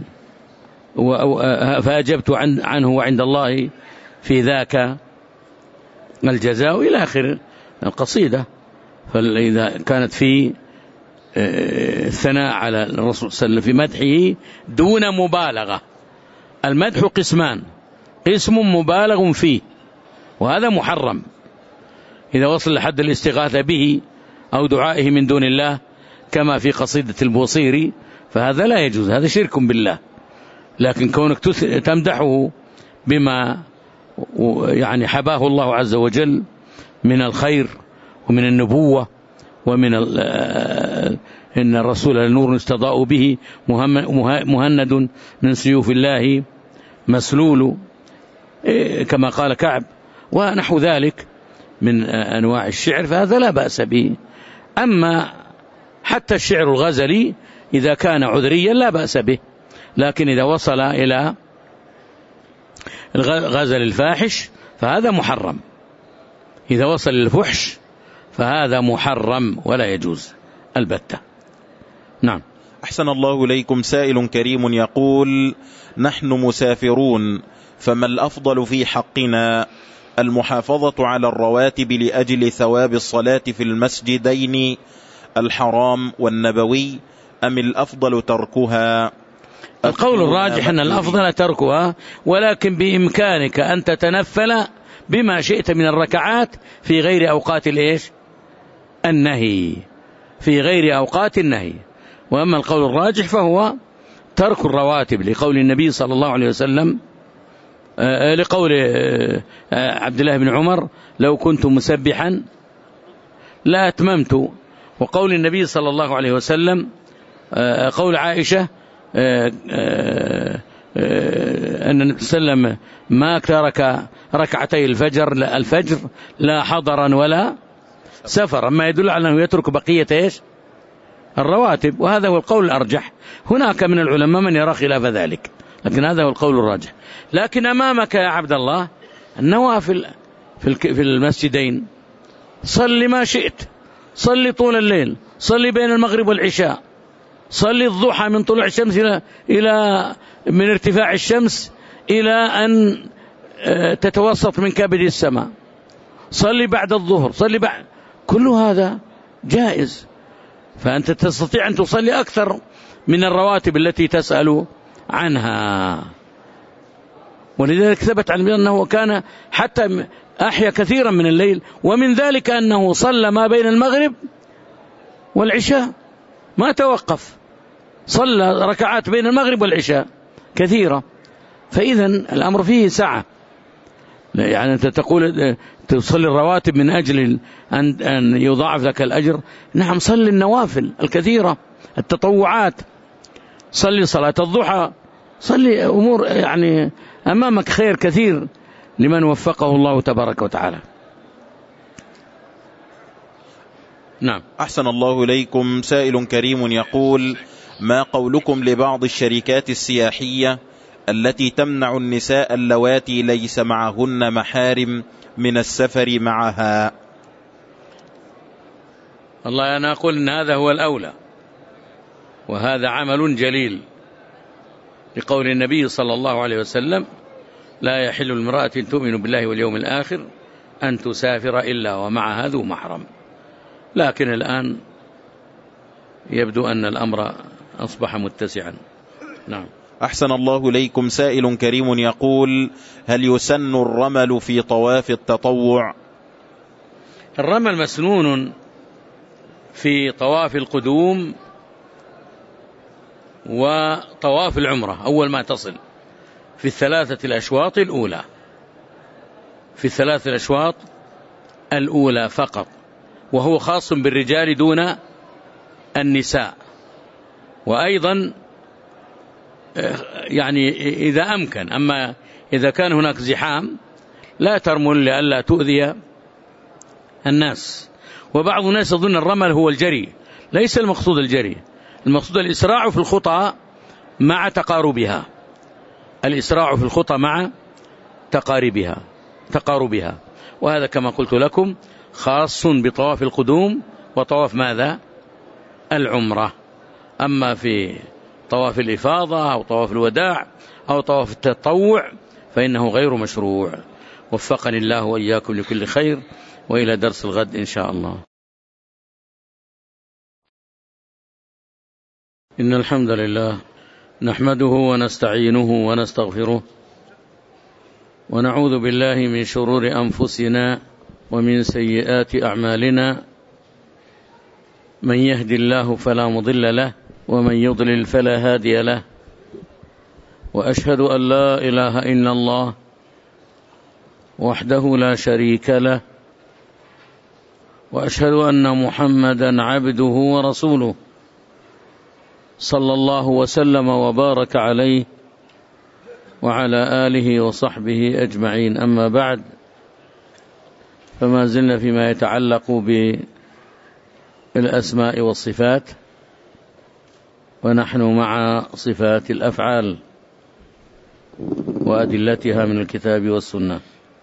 فأجبت عنه وعند الله في ذاك الجزاء، إلى آخر القصيدة. فإذا كانت في الثناء على الرسول صلى الله عليه وسلم في مدحه دون مبالغة. المدح قسمان: اسم مبالغ فيه وهذا محرم إذا وصل لحد الاستغاثة به أو دعائه من دون الله كما في قصيدة البوصيري، فهذا لا يجوز، هذا شرك بالله. لكن كونك تمدحه بما يعني حباه الله عز وجل من الخير ومن النبوة ومن إن الرسول نور استضاء به مهند من سيوف الله مسلول كما قال كعب ونحو ذلك من أنواع الشعر، فهذا لا بأس به. أما حتى الشعر الغزلي إذا كان عذريا لا بأس به، لكن إذا وصل إلى الغزل الفاحش فهذا محرم، إذا وصل للفحش فهذا محرم ولا يجوز البتة. نعم. أحسن الله إليكم. سائل كريم يقول: نحن مسافرون، فما الأفضل في حقنا، المحافظة على الرواتب لأجل ثواب الصلاة في المسجدين الحرام والنبوي، أم الأفضل تركها؟ القول الراجح أن الأفضل تركها، ولكن بإمكانك أن تتنفل بما شئت من الركعات في غير أوقات الإيش؟ النهي، في غير أوقات النهي. وأما القول الراجح فهو ترك الرواتب، لقول النبي صلى الله عليه وسلم، آه لقول آه عبد الله بن عمر: لو كنت مسبحا لا أتممت. وقول النبي صلى الله عليه وسلم، آه قول عائشة آه آه آه أن النبي صلى الله عليه وسلم ما ترك ركعتي الفجر الفجر لا حضرا ولا سفر، ما يدل على أنه يترك بقية إيش؟ الرواتب، وهذا هو القول الأرجح. هناك من العلماء من يرى خلاف ذلك، لكن هذا هو القول الراجح. لكن أمامك يا عبد الله النوافل في المسجدين، صل ما شئت، صل طول الليل، صل بين المغرب والعشاء، صل الضحى من طلوع الشمس إلى, إلى من ارتفاع الشمس إلى أن تتوسط من كبد السماء، صل بعد الظهر، صل بعد، كل هذا جائز. فأنت تستطيع أن تصلي أكثر من الرواتب التي تسأل عنها. ولذلك ثبت عن أنه كان حتى أحيا كثيرا من الليل، ومن ذلك أنه صلى ما بين المغرب والعشاء ما توقف، صلى ركعات بين المغرب والعشاء كثيرة. فإذا الأمر فيه سعة، يعني أنت تقول تصلي الرواتب من أجل أن أن يضاعف لك الأجر، نعم، صلي النوافل الكثيرة التطوعات، صلي صلاة الضحى، صلي أمور، يعني أمامك خير كثير لمن وفقه الله تبارك وتعالى. نعم. أحسن الله إليكم. سائل كريم يقول: ما قولكم لبعض الشركات السياحية التي تمنع النساء اللواتي ليس معهن محارم من السفر معها؟ والله أنا أقول أن هذا هو الأولى، وهذا عمل جليل، لقول النبي صلى الله عليه وسلم: لا يحل المرأة تؤمن بالله واليوم الآخر أن تسافر إلا ومعها ذو محرم. لكن الآن يبدو أن الأمر أصبح متسعا. نعم. أحسن الله إليكم. سائل كريم يقول: هل يسن الرمل في طواف التطوع؟ الرمل مسنون في طواف القدوم وطواف العمرة أول ما تصل، في الثلاثة الأشواط الأولى، في الثلاثة الأشواط الأولى فقط، وهو خاص بالرجال دون النساء. وأيضا يعني إذا أمكن، أما إذا كان هناك زحام لا ترمل لئلا تؤذي الناس. وبعض الناس يظن الرمل هو الجري، ليس المقصود الجري، المقصود الإسراع في الخطى مع تقاربها، الإسراع في الخطى مع تقاربها تقاربها وهذا كما قلت لكم خاص بطواف القدوم وطواف ماذا؟ العمرة. أما في طواف الإفاضة أو طواف الوداع أو طواف التطوع فإنه غير مشروع. وفقني الله وإياكم لكل خير، وإلى درس الغد إن شاء الله. إن الحمد لله نحمده ونستعينه ونستغفره، ونعوذ بالله من شرور أنفسنا ومن سيئات أعمالنا، من يهد الله فلا مضل له ومن يضلل فلا هادي له، وأشهد أن لا إله إلا الله وحده لا شريك له، وأشهد أن محمدا عبده ورسوله صلى الله وسلم وبارك عليه وعلى آله وصحبه أجمعين. أما بعد، فما زلنا فيما يتعلق بالأسماء والصفات، ونحن مع صفات الأفعال وأدلتها من الكتاب والسنة.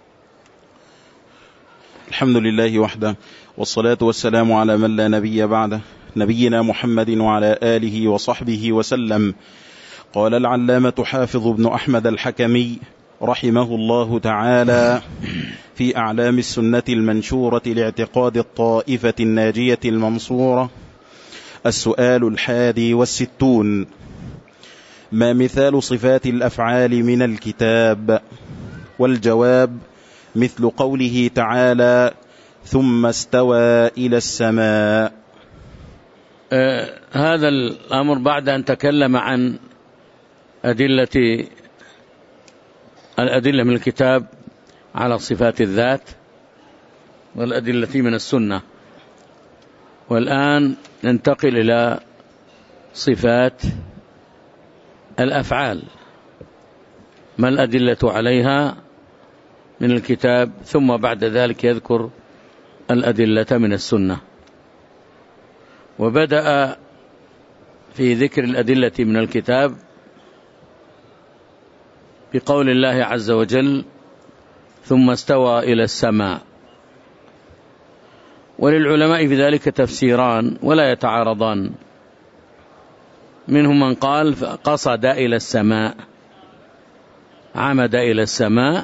الحمد لله وحده، والصلاة والسلام على من لا نبي بعده، نبينا محمد وعلى آله وصحبه وسلم. قال العلامة حافظ بن أحمد الحكمي رحمه الله تعالى في أعلام السنة المنشورة لاعتقاد الطائفة الناجية المنصورة: السؤال الحادي والستون: ما مثال صفات الأفعال من الكتاب؟ والجواب: مثل قوله تعالى: ثم استوى إلى السماء. آه هذا الأمر بعد أن تكلم عن أدلة الأدلة من الكتاب على صفات الذات والأدلة من السنة، والآن ننتقل إلى صفات الأفعال، ما الأدلة عليها من الكتاب، ثم بعد ذلك يذكر الأدلة من السنة. وبدأ في ذكر الأدلة من الكتاب بقول الله عز وجل: ثم استوى إلى السماء. وللعلماء في ذلك تفسيران ولا يتعارضان، منهم من قال قصد إلى السماء، عمد إلى السماء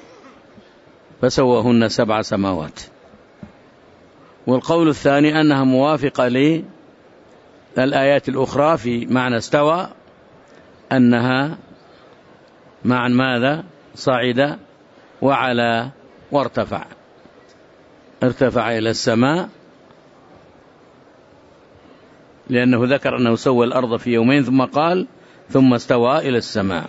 فسوهن سبع سماوات. والقول الثاني أنها موافقة للآيات الأخرى في معنى استوى، أنها مع ماذا؟ صعد وعلى وارتفع، ارتفع إلى السماء، لأنه ذكر أنه سوى الأرض في يومين ثم قال ثم استوى إلى السماء.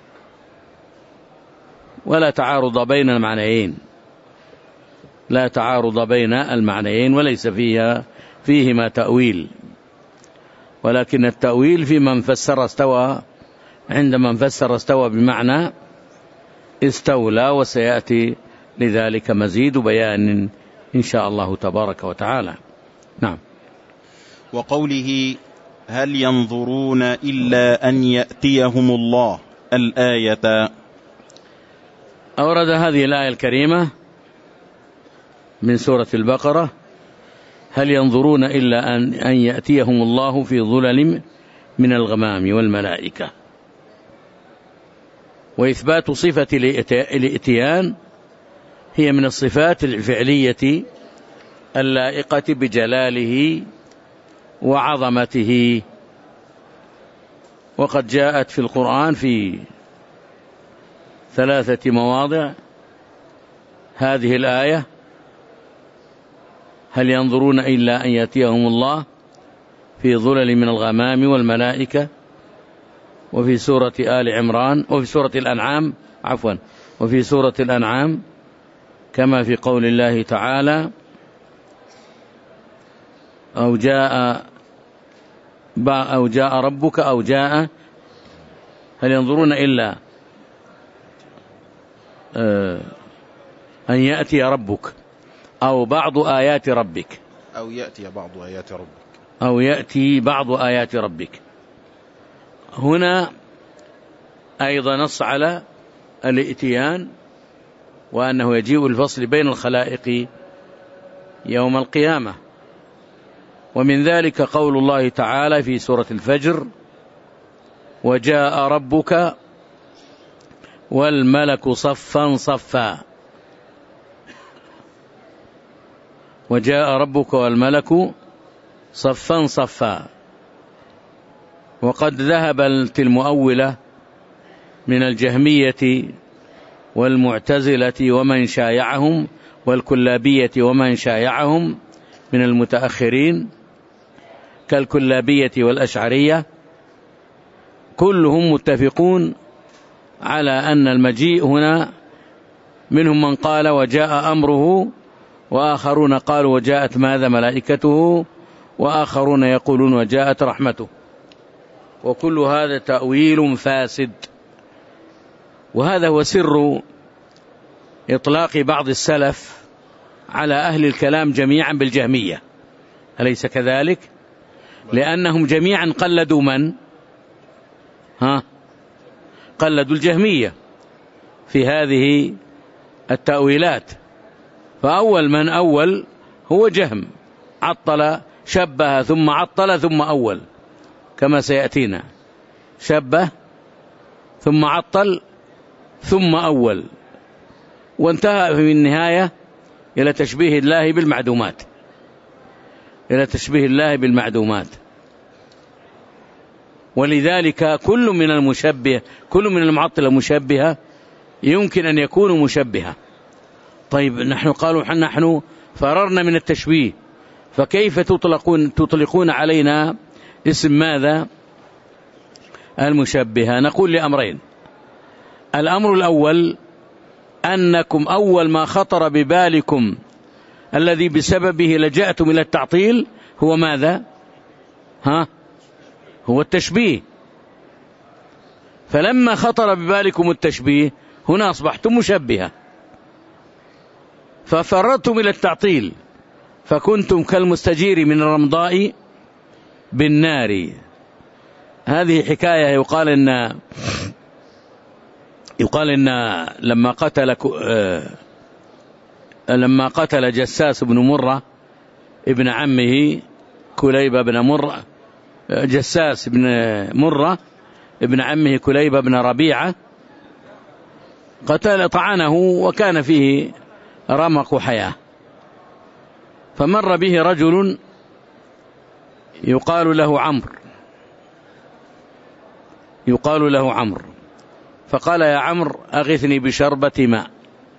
ولا تعارض بين المعنيين، لا تعارض بين المعنيين، وليس فيها فيهما تأويل، ولكن التأويل في من فسر استوى، عندما فسر استوى بمعنى استولى، وسيأتي لذلك مزيد بيان إن شاء الله تبارك وتعالى. نعم. وقوله: هل ينظرون إلا أن يأتيهم الله، الآية. أورد هذه الآية الكريمة من سورة البقرة: هل ينظرون إلا أن, أن يأتيهم الله في ظلل من الغمام والملائكة. وإثبات صفة الإتيان هي من الصفات الفعلية اللائقة بجلاله وعظمته، وقد جاءت في القرآن في ثلاثة مواضع هذه الآية: هل ينظرون إلا أن يأتيهم الله في ظلل من الغمام والملائكة، وفي سورة آل عمران، وفي سورة الأنعام عفوا وفي سورة الأنعام كما في قول الله تعالى: أو جاء أو جاء ربك أو جاء. هل ينظرون إلا أن يأتي ربك أو بعض آيات ربك أو يأتي بعض آيات ربك أو يأتي بعض آيات ربك. هنا أيضا نص على الائتيان، وأنه يجيء الفصل بين الخلائق يوم القيامة. ومن ذلك قول الله تعالى في سورة الفجر: وجاء ربك والملك صفا صفا. وجاء ربك والملك صفا صفا. وقد ذهبت المؤولة من الجهمية والمعتزلة ومن شايعهم والكلابية ومن شايعهم من المتأخرين كالكلابية والأشعرية، كلهم متفقون على أن المجيء هنا منهم من قال وجاء أمره، وآخرون قالوا وجاءت ماذا ملائكته، وآخرون يقولون وجاءت رحمته، وكل هذا تأويل فاسد. وهذا هو سر إطلاق بعض السلف على أهل الكلام جميعا بالجهمية، أليس كذلك؟ لأنهم جميعا قلدوا من؟ ها؟ قلدوا الجهمية في هذه التأويلات. فأول من أول هو جهم، عطل شبه ثم عطل ثم أول، كما سيأتينا، شبه ثم عطل ثم أول، وانتهى في النهاية إلى تشبيه الله بالمعدومات، إلى تشبيه الله بالمعدومات. ولذلك كل من المشبه كل من المعطلة مشبهة يمكن أن يكونوا مشبهة. طيب نحن قالوا نحن فررنا من التشبيه، فكيف تطلقون تطلقون علينا اسم ماذا؟ المشبهة. نقول لأمرين: الأمر الأول أنكم أول ما خطر ببالكم الذي بسببه لجأتم إلى التعطيل هو ماذا؟ ها؟ هو التشبيه. فلما خطر ببالكم التشبيه هنا أصبحتم مشبهة، ففررتم إلى التعطيل، فكنتم كالمستجير من الرمضاء بالنار. هذه حكاية يقال إن يقال إن لما قتل لما قتل جساس بن مرة ابن عمه كليب بن مرة جساس بن مرة ابن عمه كليب بن ربيعة، قتل طعنه وكان فيه رمق حياة، فمر به رجل يقال له عمرو يقال له عمرو فقال: يا عمرو أغثني بشربة ماء.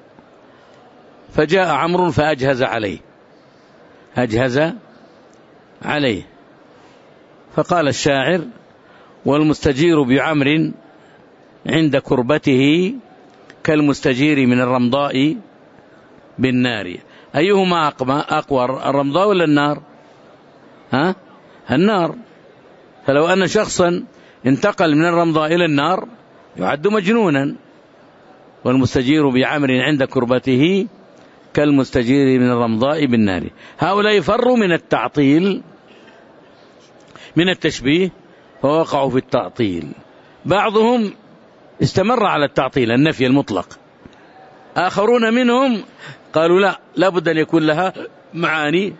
فجاء عمرو فأجهز عليه أجهز عليه فقال الشاعر: والمستجير بعمر عند كربته كالمستجير من الرمضاء بالنار. أيهما أقوى، الرمضاء ولا النار؟ ها؟ النار. فلو أن شخصا انتقل من الرمضاء إلى النار يعد مجنونا. والمستجير بعمر عند كربته كالمستجير من الرمضاء بالنار. هؤلاء فروا من التعطيل من التشبيه فوقعوا في التعطيل. بعضهم استمر على التعطيل النفي المطلق، آخرون منهم قالوا لا لابد أن يكون لها معاني،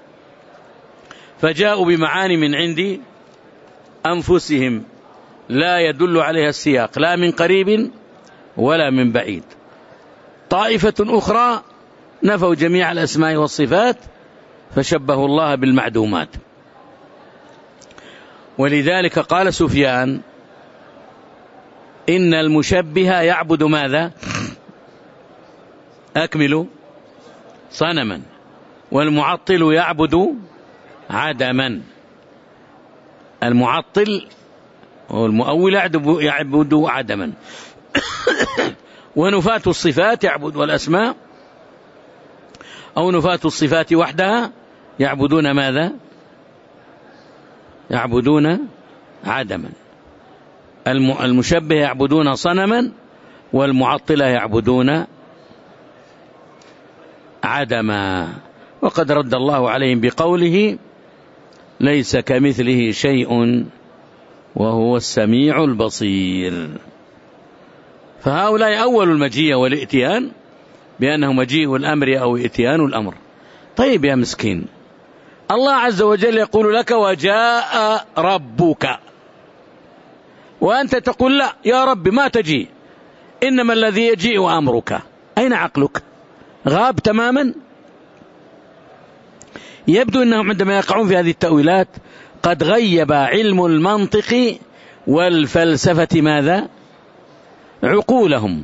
فجاءوا بمعاني من عند أنفسهم لا يدل عليها السياق لا من قريب ولا من بعيد. طائفة أخرى نفوا جميع الأسماء والصفات فشبهوا الله بالمعدومات. ولذلك قال سفيان: إن المشبه يعبد ماذا؟ أكملوا صنما، والمعطل يعبد عدما. المعطل والمؤول يعبد عدما ونفاة الصفات يعبد والأسماء أو نفاة الصفات وحدها يعبدون ماذا؟ يعبدون عدما. المشبه يعبدون صنما، والمعطلة يعبدون عدما. وقد رد الله عليهم بقوله: ليس كمثله شيء وهو السميع البصير. فهؤلاء أول المجيء والإتيان بأنه مجيء الأمر أو إتيان الأمر. طيب يا مسكين، الله عز وجل يقول لك: وجاء ربك، وأنت تقول: لا يا رب ما تجيء، إنما الذي يجيء أمرك. أين عقلك؟ غاب تماما. يبدو أنهم عندما يقعون في هذه التأويلات قد غيب علم المنطق والفلسفة ماذا؟ عقولهم،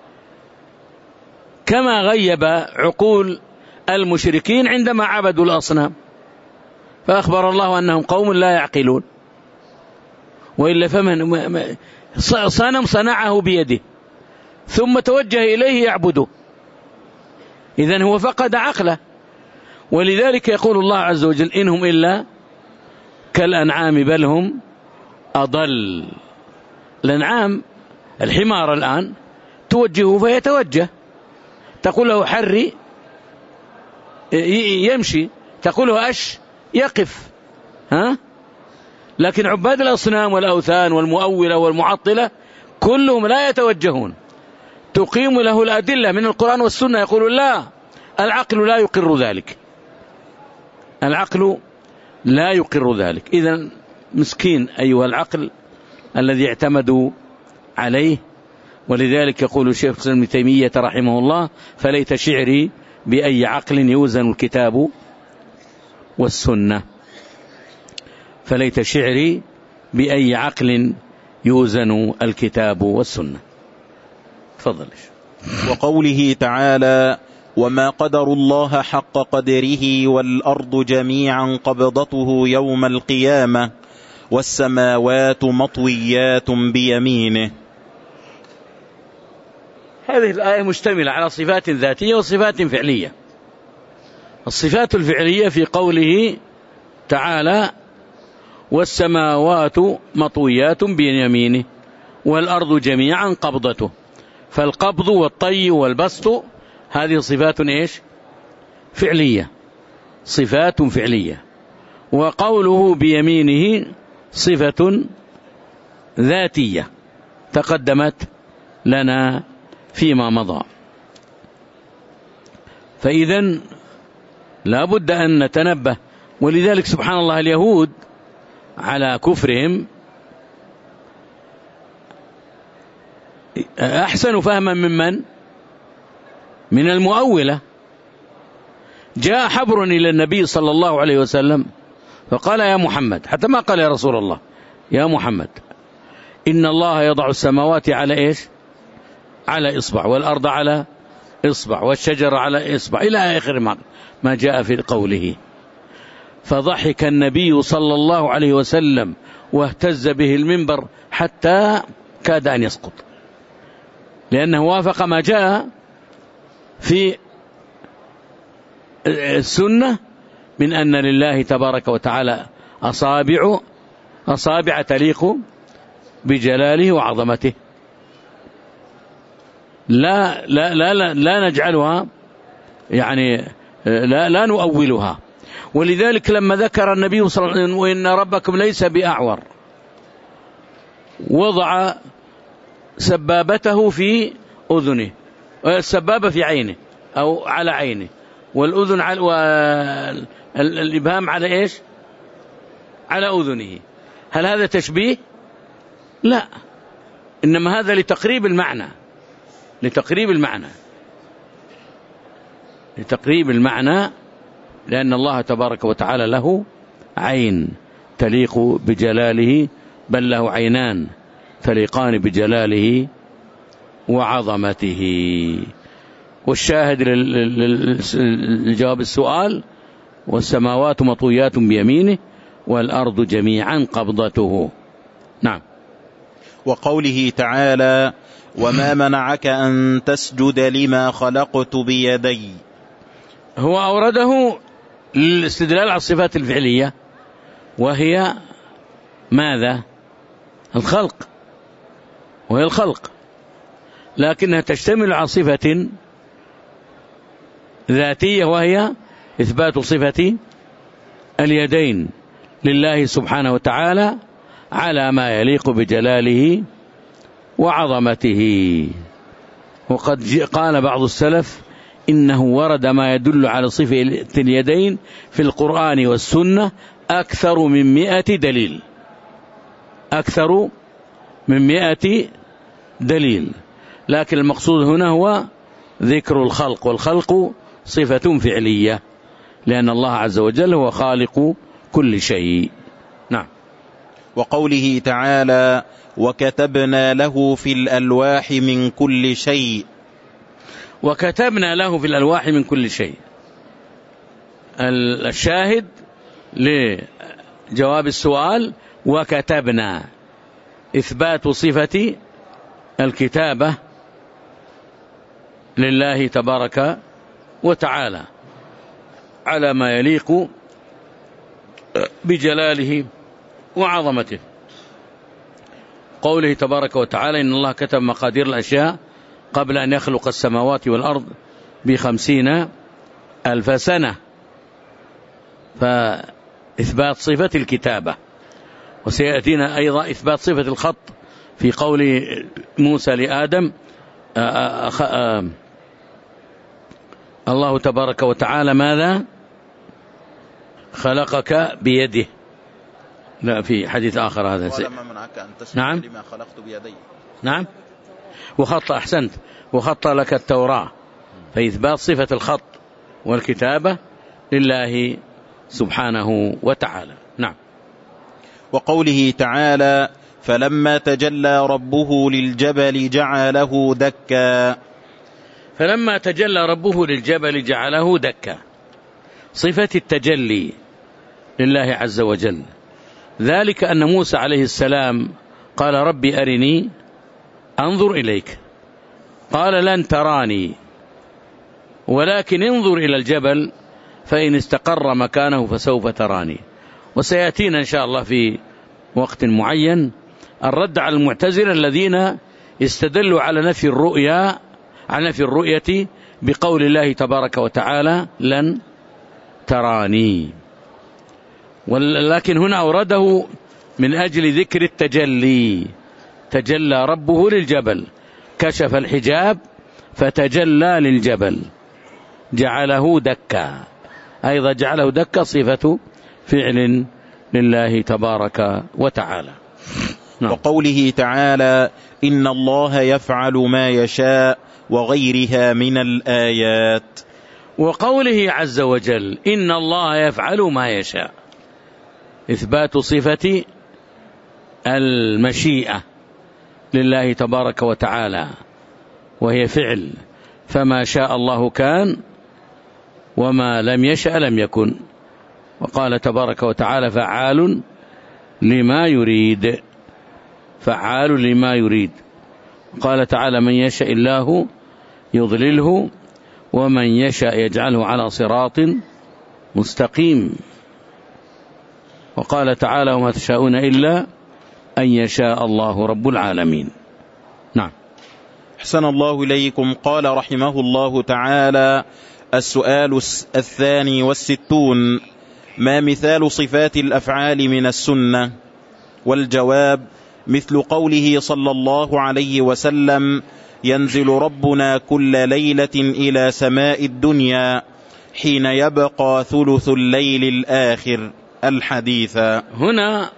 كما غيب عقول المشركين عندما عبدوا الأصنام، فأخبر الله أنهم قوم لا يعقلون. وإلا فمن صنم صنعه بيده ثم توجه إليه يعبده، إذن هو فقد عقله. ولذلك يقول الله عز وجل إنهم إلا كالأنعام بل هم أضل. الأنعام الحمار الآن توجهه فيتوجه، تقول له حري يمشي، تقول له أش يقف. ها؟ لكن عباد الأصنام والأوثان والمؤولة والمعطلة كلهم لا يتوجهون، تقيم له الأدلة من القرآن والسنة يقول لا، العقل لا يقر ذلك، العقل لا يقر ذلك. إذن مسكين أيها العقل الذي اعتمدوا عليه. ولذلك يقول الشيخ الإسلام ابن تيمية رحمه الله فليت شعري بأي عقل يوزن الكتاب والسنة، فليت شعري بأي عقل يوزن الكتاب والسنة. تفضل. وقوله تعالى وما قدر الله حق قدره والأرض جميعا قبضته يوم القيامة والسماوات مطويات بيمينه. هذه الآية مشتملة على صفات ذاتية وصفات فعلية. الصفات الفعلية في قوله تعالى والسماوات مطويات بيمينه والأرض جميعا قبضته، فالقبض والطي والبسط هذه صفات إيش؟ فعلية، صفات فعلية. وقوله بيمينه صفة ذاتية تقدمت لنا فيما مضى. فإذن لا بد أن نتنبه. ولذلك سبحان الله اليهود على كفرهم أحسن فهما ممن من المؤولة. جاء حبر إلى النبي صلى الله عليه وسلم فقال يا محمد، حتى ما قال يا رسول الله، يا محمد إن الله يضع السماوات على إيش؟ على إصبع، والأرض على إصبع، والشجر على إصبع، إلى آخر ما, ما جاء في قوله. فضحك النبي صلى الله عليه وسلم واهتز به المنبر حتى كاد أن يسقط، لأنه وافق ما جاء في السنة من أن لله تبارك وتعالى أصابع أصابع تليق بجلاله وعظمته، لا لا لا لا, لا نجعلها يعني لا لا نؤولها. ولذلك لما ذكر النبي صلى الله عليه وسلم وإن ربكم ليس بأعور، وضع سبابته في أذنه، السبابة في عينه أو على عينه، والأذن على والإبهام على إيش؟ على أذنه. هل هذا تشبيه؟ لا، إنما هذا لتقريب المعنى، لتقريب المعنى لتقريب المعنى لأن الله تبارك وتعالى له عين تليق بجلاله، بل له عينان تليقان بجلاله وعظمته. والشاهد لجواب السؤال والسماوات مطويات بيمينه والأرض جميعا قبضته. نعم. وقوله تعالى وما منعك أن تسجد لما خلقت بيدي، هو أورده للاستدلال على الصفات الفعلية، وهي ماذا؟ الخلق، وهي الخلق، لكنها تشتمل على صفة ذاتية وهي إثبات صفة اليدين لله سبحانه وتعالى على ما يليق بجلاله وعظمته. وقد قال بعض السلف إنه ورد ما يدل على صفة اليدين في القرآن والسنة أكثر من مئة دليل، أكثر من مئة دليل، لكن المقصود هنا هو ذكر الخلق، والخلق صفة فعلية لأن الله عز وجل هو خالق كل شيء. نعم. وقوله تعالى وكتبنا له في الألواح من كل شيء، وكتبنا له في الألواح من كل شيء، الشاهد لجواب السؤال وكتبنا، إثبات صفة الكتابة لله تبارك وتعالى على ما يليق بجلاله وعظمته. قوله تبارك وتعالى إن الله كتب مقادير الأشياء قبل أن يخلق السماوات والأرض بخمسين ألف سنة، فإثبات صفة الكتابة. وسيأتينا أيضا إثبات صفة الخط في قول موسى لآدم أخ... الله تبارك وتعالى ماذا خلقك بيده، لا في حديث آخر هذا سي... نعم لما خلقت بيدي. نعم وخط، أحسنت، وخط لك التوراة، فإثبات صفة الخط والكتابة لله سبحانه وتعالى. نعم. وقوله تعالى فلما تجلى ربه للجبل جعله دكا. فلما تجلى ربه للجبل جعله دكا، صفة التجلي لله عز وجل، ذلك أن موسى عليه السلام قال ربي أرني أنظر إليك، قال لن تراني ولكن انظر إلى الجبل فإن استقر مكانه فسوف تراني. وسيأتينا إن شاء الله في وقت معين الرد على المعتزلة الذين استدلوا على نفي الرؤيا على نفي الرؤية بقول الله تبارك وتعالى لن تراني، ولكن هنا أورده من أجل ذكر التجلي. تجلى ربه للجبل، كشف الحجاب فتجلى للجبل جعله دكا، أيضا جعله دكا صفة فعل لله تبارك وتعالى. نعم. وقوله تعالى إن الله يفعل ما يشاء وغيرها من الآيات. وقوله عز وجل إن الله يفعل ما يشاء، إثبات صفة المشيئة لله تبارك وتعالى وهي فعل، فما شاء الله كان وما لم يشأ لم يكن. وقال تبارك وتعالى فعال لما يريد، فعال لما يريد. قال تعالى من يشاء الله يضلله ومن يشاء يجعله على صراط مستقيم. وقال تعالى وما تشاءون إلا أن يشاء الله رب العالمين. نعم. أحسن الله إليكم. قال رحمه الله تعالى السؤال الثاني والستون ما مثال صفات الأفعال من السنة؟ والجواب مثل قوله صلى الله عليه وسلم ينزل ربنا كل ليلة إلى سماء الدنيا حين يبقى ثلث الليل الآخر الحديث. هنا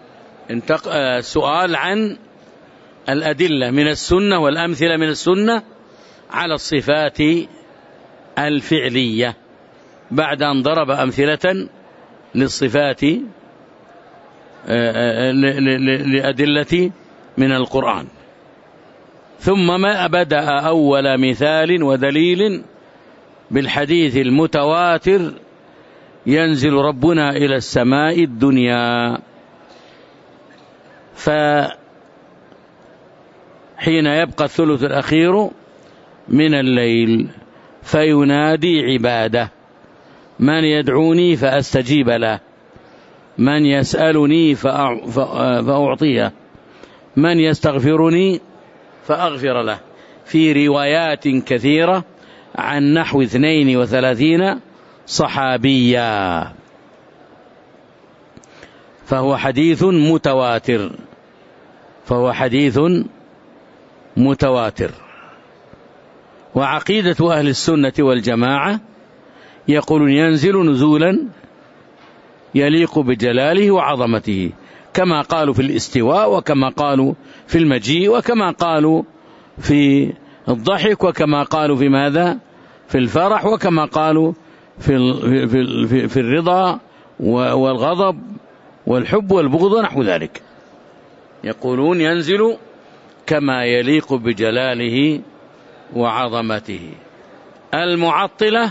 سؤال عن الأدلة من السنة والأمثلة من السنة على الصفات الفعلية بعد أن ضرب أمثلة للصفات لأدلة من القرآن، ثم ما بدأ أول مثال ودليل بالحديث المتواتر ينزل ربنا إلى السماء الدنيا، فحين يبقى الثلث الأخير من الليل فينادي عباده من يدعوني فأستجيب له، من يسألني فأعطيه، من يستغفرني فأغفر له، في روايات كثيرة عن نحو اثنين وثلاثين صحابيا، فهو حديث متواتر فهو حديث متواتر. وعقيدة أهل السنة والجماعة يقولون ينزل نزولا يليق بجلاله وعظمته، كما قالوا في الاستواء وكما قالوا في المجيء وكما قالوا في الضحك وكما قالوا في ماذا في الفرح وكما قالوا في في في الرضا والغضب والحب والبغض ونحو ذلك. يقولون ينزل كما يليق بجلاله وعظمته. المعطلة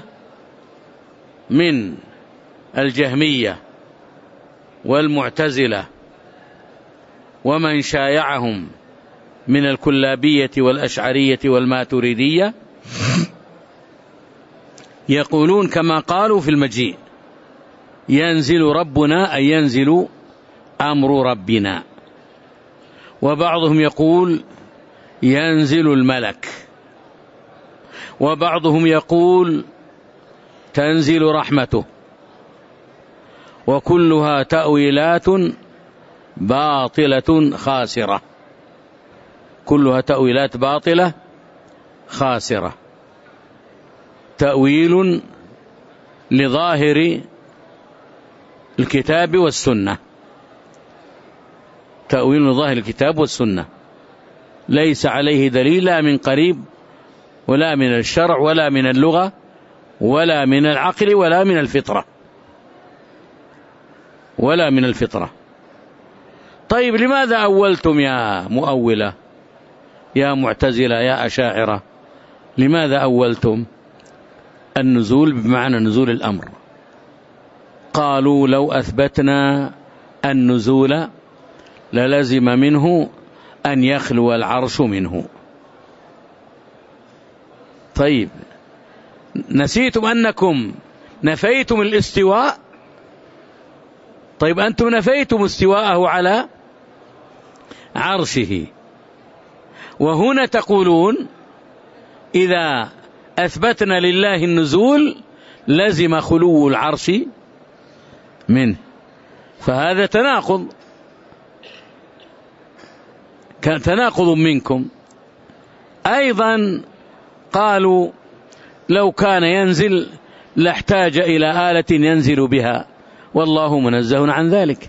من الجهمية والمعتزلة ومن شايعهم من الكلابية والأشعرية والماتريدية يقولون كما قالوا في المجيء: ينزل ربنا، أي ينزل أمر ربنا. وبعضهم يقول ينزل الملك، وبعضهم يقول تنزل رحمته، وكلها تأويلات باطلة خاسرة، كلها تأويلات باطلة خاسرة، تأويل لظاهر الكتاب والسنة، تأويل لظاهر الكتاب والسنة ليس عليه دليل لا من قريب ولا من الشرع ولا من اللغة ولا من العقل ولا من الفطرة ولا من الفطرة. طيب لماذا أولتم يا مؤولة يا معتزلة يا أشاعرة؟ لماذا أولتم النزول بمعنى نزول الأمر؟ قالوا لو أثبتنا النزول للزم منه أن يخلو العرش منه. طيب نسيتم أنكم نفيتم الاستواء؟ طيب أنتم نفيتم استواءه على عرشه، وهنا تقولون إذا أثبتنا لله النزول لزم خلو العرش منه، فهذا تناقض، تناقض منكم. أيضا قالوا لو كان ينزل لاحتاج إلى آلة ينزل بها، والله منزه عن ذلك.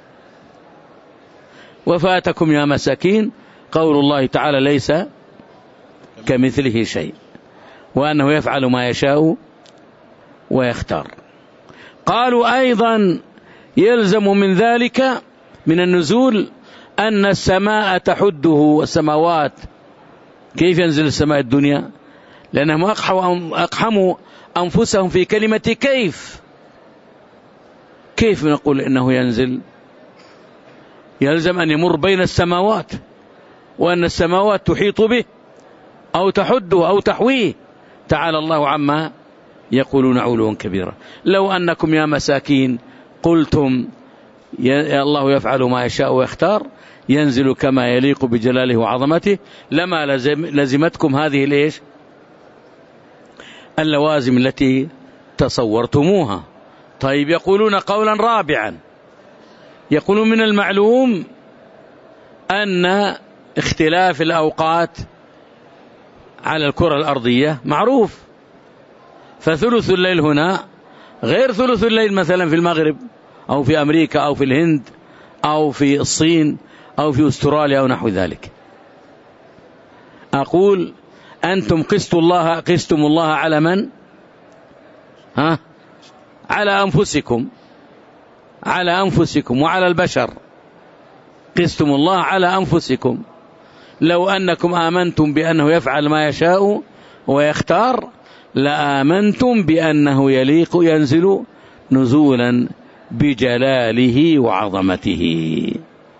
وفاتكم يا مساكين قول الله تعالى ليس كمثله شيء، وأنه يفعل ما يشاء ويختار. قالوا أيضا يلزم من ذلك من النزول أن السماء تحده، السماوات. كيف ينزل السماء الدنيا؟ لأنهم أقحموا أنفسهم في كلمة كيف. كيف نقول إنه ينزل؟ يلزم أن يمر بين السماوات، وأن السماوات تحيط به أو تحده أو تحويه، تعالى الله عما يقولون علوا كبيرا. لو أنكم يا مساكين قلتم يا الله يفعل ما يشاء ويختار، ينزل كما يليق بجلاله وعظمته، لما لزم لزمتكم هذه الإيش اللوازم التي تصورتموها. طيب يقولون قولا رابعا، يقولون من المعلوم أن اختلاف الأوقات على الكرة الأرضية معروف، فثلث الليل هنا غير ثلث الليل مثلا في المغرب أو في أمريكا أو في الهند أو في الصين أو في أستراليا أو نحو ذلك. أقول أنتم قستوا الله قستم الله على من؟ ها؟ على أنفسكم، على أنفسكم وعلى البشر. قستم الله على أنفسكم. لو أنكم آمنتم بأنه يفعل ما يشاء ويختار لآمنتم بأنه يليق ينزل نزولا بجلاله وعظمته.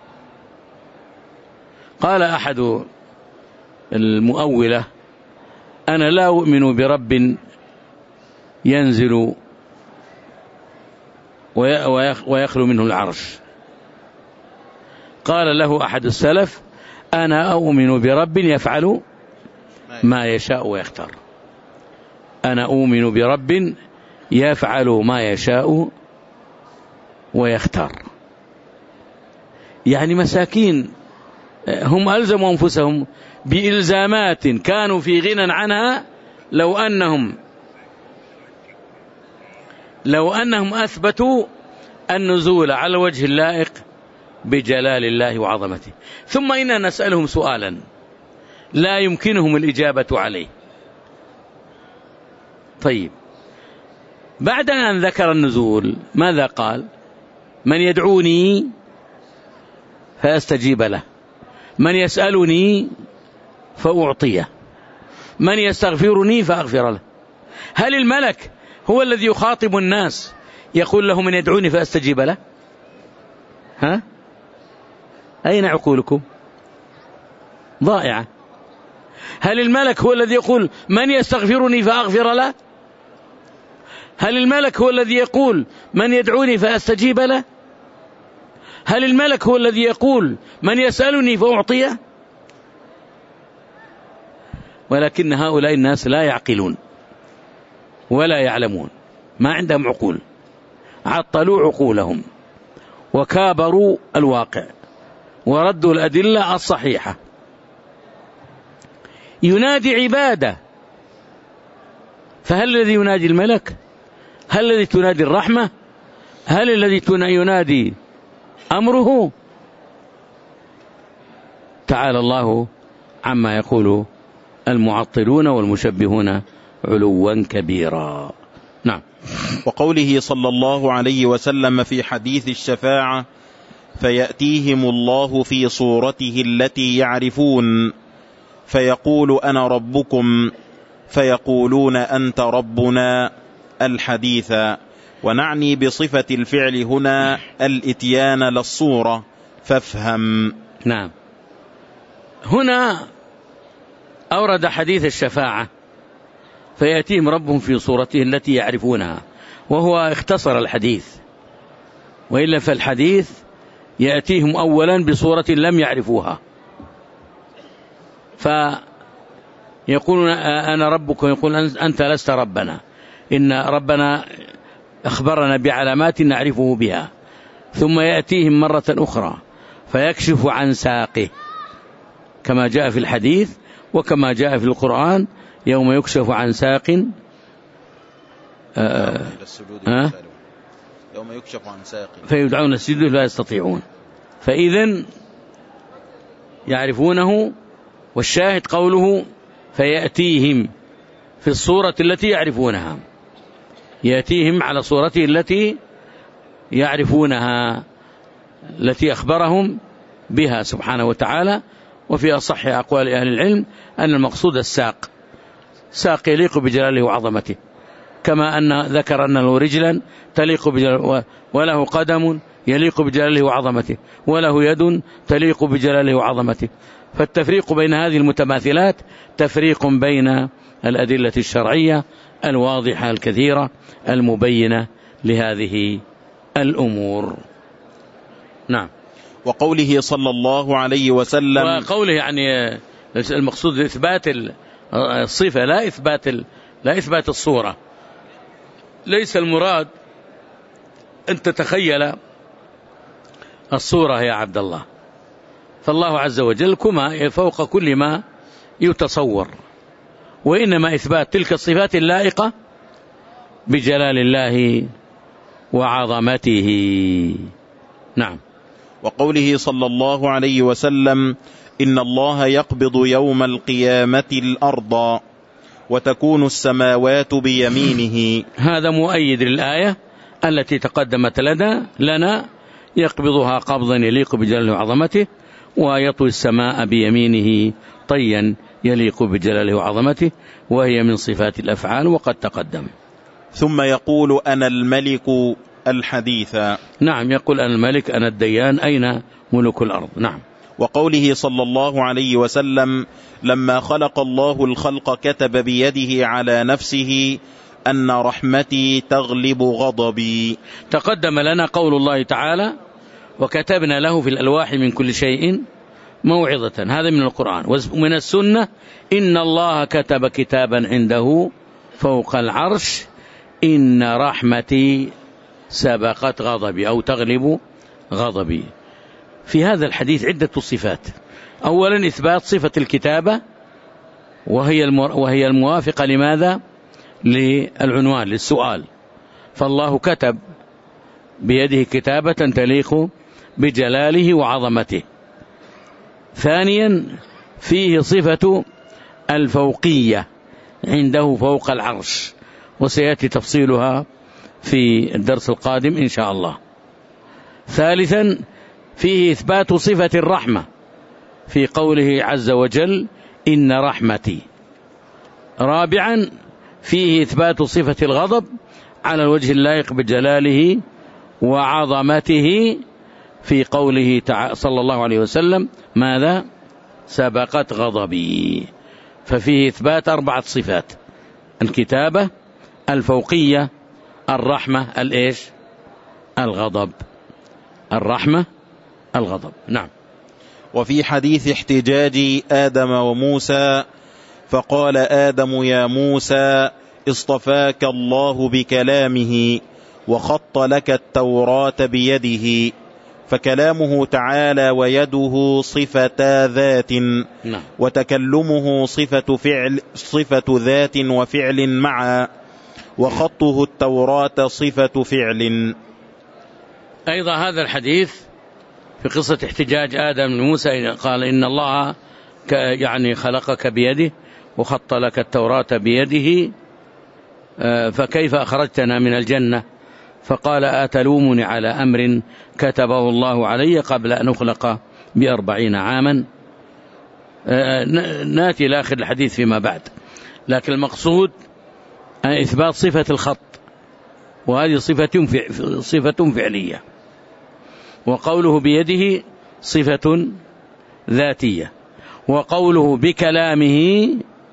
قال أحد المؤولة أنا لا أؤمن برب ينزل ويخلو منه العرش. قال له أحد السلف أنا أؤمن برب يفعل ما يشاء ويختار. أنا أؤمن برب يفعل ما يشاء ويختار. يعني مساكين هم ألزموا أنفسهم بإلزامات كانوا في غنى عنها لو أنهم لو أنهم أثبتوا النزول على الوجه اللائق بجلال الله وعظمته. ثم إننا نسألهم سؤالا لا يمكنهم الإجابة عليه. طيب بعد أن ذكر النزول ماذا قال؟ من يدعوني فأستجيب له، من يسألني فأعطيه، من يستغفرني فأغفر له. هل الملك هو الذي يخاطب الناس يقول له من يدعوني فأستجيب له؟ ها؟ أين عقولكم؟ ضائعة. هل الملك هو الذي يقول من يستغفرني فأغفر له؟ هل الملك هو الذي يقول من يدعوني فأستجيب له؟ هل الملك هو الذي يقول من يسألني فأعطيه؟ ولكن هؤلاء الناس لا يعقلون ولا يعلمون، ما عندهم عقول، عطلوا عقولهم وكابروا الواقع وردوا الأدلة الصحيحة. ينادي عباده، فهل الذي ينادي الملك؟ هل الذي تنادي الرحمة؟ هل الذي ينادي أمره؟ تعالى الله عما يقول المعطلون والمشبهون علوا كبيرا. نعم. وقوله صلى الله عليه وسلم في حديث الشفاعة: فيأتيهم الله في صورته التي يعرفون فيقول أنا ربكم فيقولون أنت ربنا، الحديث. ونعني بصفة الفعل هنا الإتيان للصورة، فافهم. نعم. هنا أورد حديث الشفاعة فيأتيهم ربهم في صورته التي يعرفونها، وهو اختصر الحديث، وإلا فالحديث يأتيهم أولا بصورة لم يعرفوها، فيقولون أنا ربك، ويقول أنت لست ربنا، إن ربنا أخبرنا بعلامات نعرفه بها. ثم يأتيهم مرة أخرى فيكشف عن ساقه كما جاء في الحديث وكما جاء في القرآن: يوم يكشف عن ساق آه آه يوم يكشف عن ساق فيدعون السجود لا يستطيعون، فإذن يعرفونه. والشاهد قوله فيأتيهم في الصورة التي يعرفونها، يأتيهم على صورته التي يعرفونها، التي أخبرهم بها سبحانه وتعالى. وفي أصح أقوال أهل العلم أن المقصود الساق، ساق يليق بجلاله وعظمته، كما أن ذكر أن له رجلا تليق بجلاله، وله قدم يليق بجلاله وعظمته، وله يد تليق بجلاله وعظمته. فالتفريق بين هذه المتماثلات تفريق بين الأدلة الشرعية الواضحة الكثيرة المبينة لهذه الأمور. نعم. وقوله صلى الله عليه وسلم، وقوله يعني المقصود إثبات الصفة لا إثبات لا إثبات الصورة. ليس المراد أن تتخيل الصورة يا عبد الله، فالله عز وجل كما فوق كل ما يتصور، وإنما إثبات تلك الصفات اللائقة بجلال الله وعظمته. نعم. وقوله صلى الله عليه وسلم: إن الله يقبض يوم القيامة الأرض وتكون السماوات بيمينه. هذا مؤيد للآية التي تقدمت لنا لنا يقبضها قبضا يليق بجلاله وعظمته، ويطوي السماء بيمينه طيا يليق بجلاله وعظمته، وهي من صفات الأفعال وقد تقدم. ثم يقول أنا الملك، الحديث. نعم، يقول أنا الملك أنا الديان، أين ملك الأرض. نعم. وقوله صلى الله عليه وسلم: لما خلق الله الخلق كتب بيده على نفسه أن رحمتي تغلب غضبي. تقدم لنا قول الله تعالى: وكتبنا له في الألواح من كل شيء موعظة. هذا من القرآن. ومن السنة: إن الله كتب كتابا عنده فوق العرش إن رحمتي سبقت غضبي أو تغلب غضبي. في هذا الحديث عدة صفات. أولا إثبات صفة الكتابة، وهي وهي الموافقة لماذا؟ للعنوان، للسؤال. فالله كتب بيده كتابة تليق بجلاله وعظمته. ثانيا فيه صفة الفوقية عنده فوق العرش، وسيأتي تفصيلها في الدرس القادم إن شاء الله. ثالثا فيه إثبات صفة الرحمة في قوله عز وجل إن رحمتي. رابعا فيه إثبات صفة الغضب على الوجه اللائق بجلاله وعظمته في قوله تعالى صلى الله عليه وسلم ماذا؟ سبقت غضبي. ففيه إثبات أربعة صفات: الكتابة، الفوقية، الرحمة، الإيش؟ الغضب. الرحمة، الغضب. نعم. وفي حديث احتجاج آدم وموسى فقال آدم يا موسى اصطفاك الله بكلامه وخط لك التوراة بيده، فكلامه تعالى ويده صفة ذات، وتكلمه صفة فعل صفة ذات وفعل معا، وخطه التوراة صفة فعل. أيضا هذا الحديث في قصة احتجاج آدم لموسى قال إن الله يعني خلقك بيده وخط لك التوراة بيده، فكيف أخرجتنا من الجنة؟ فقال أتلومني على أمر كتبه الله علي قبل أن أخلق بأربعين عاما. ناتي لآخر الحديث فيما بعد، لكن المقصود إثبات صفة الخط، وهذه صفة صفة فعلية، وقوله بيده صفة ذاتية، وقوله بكلامه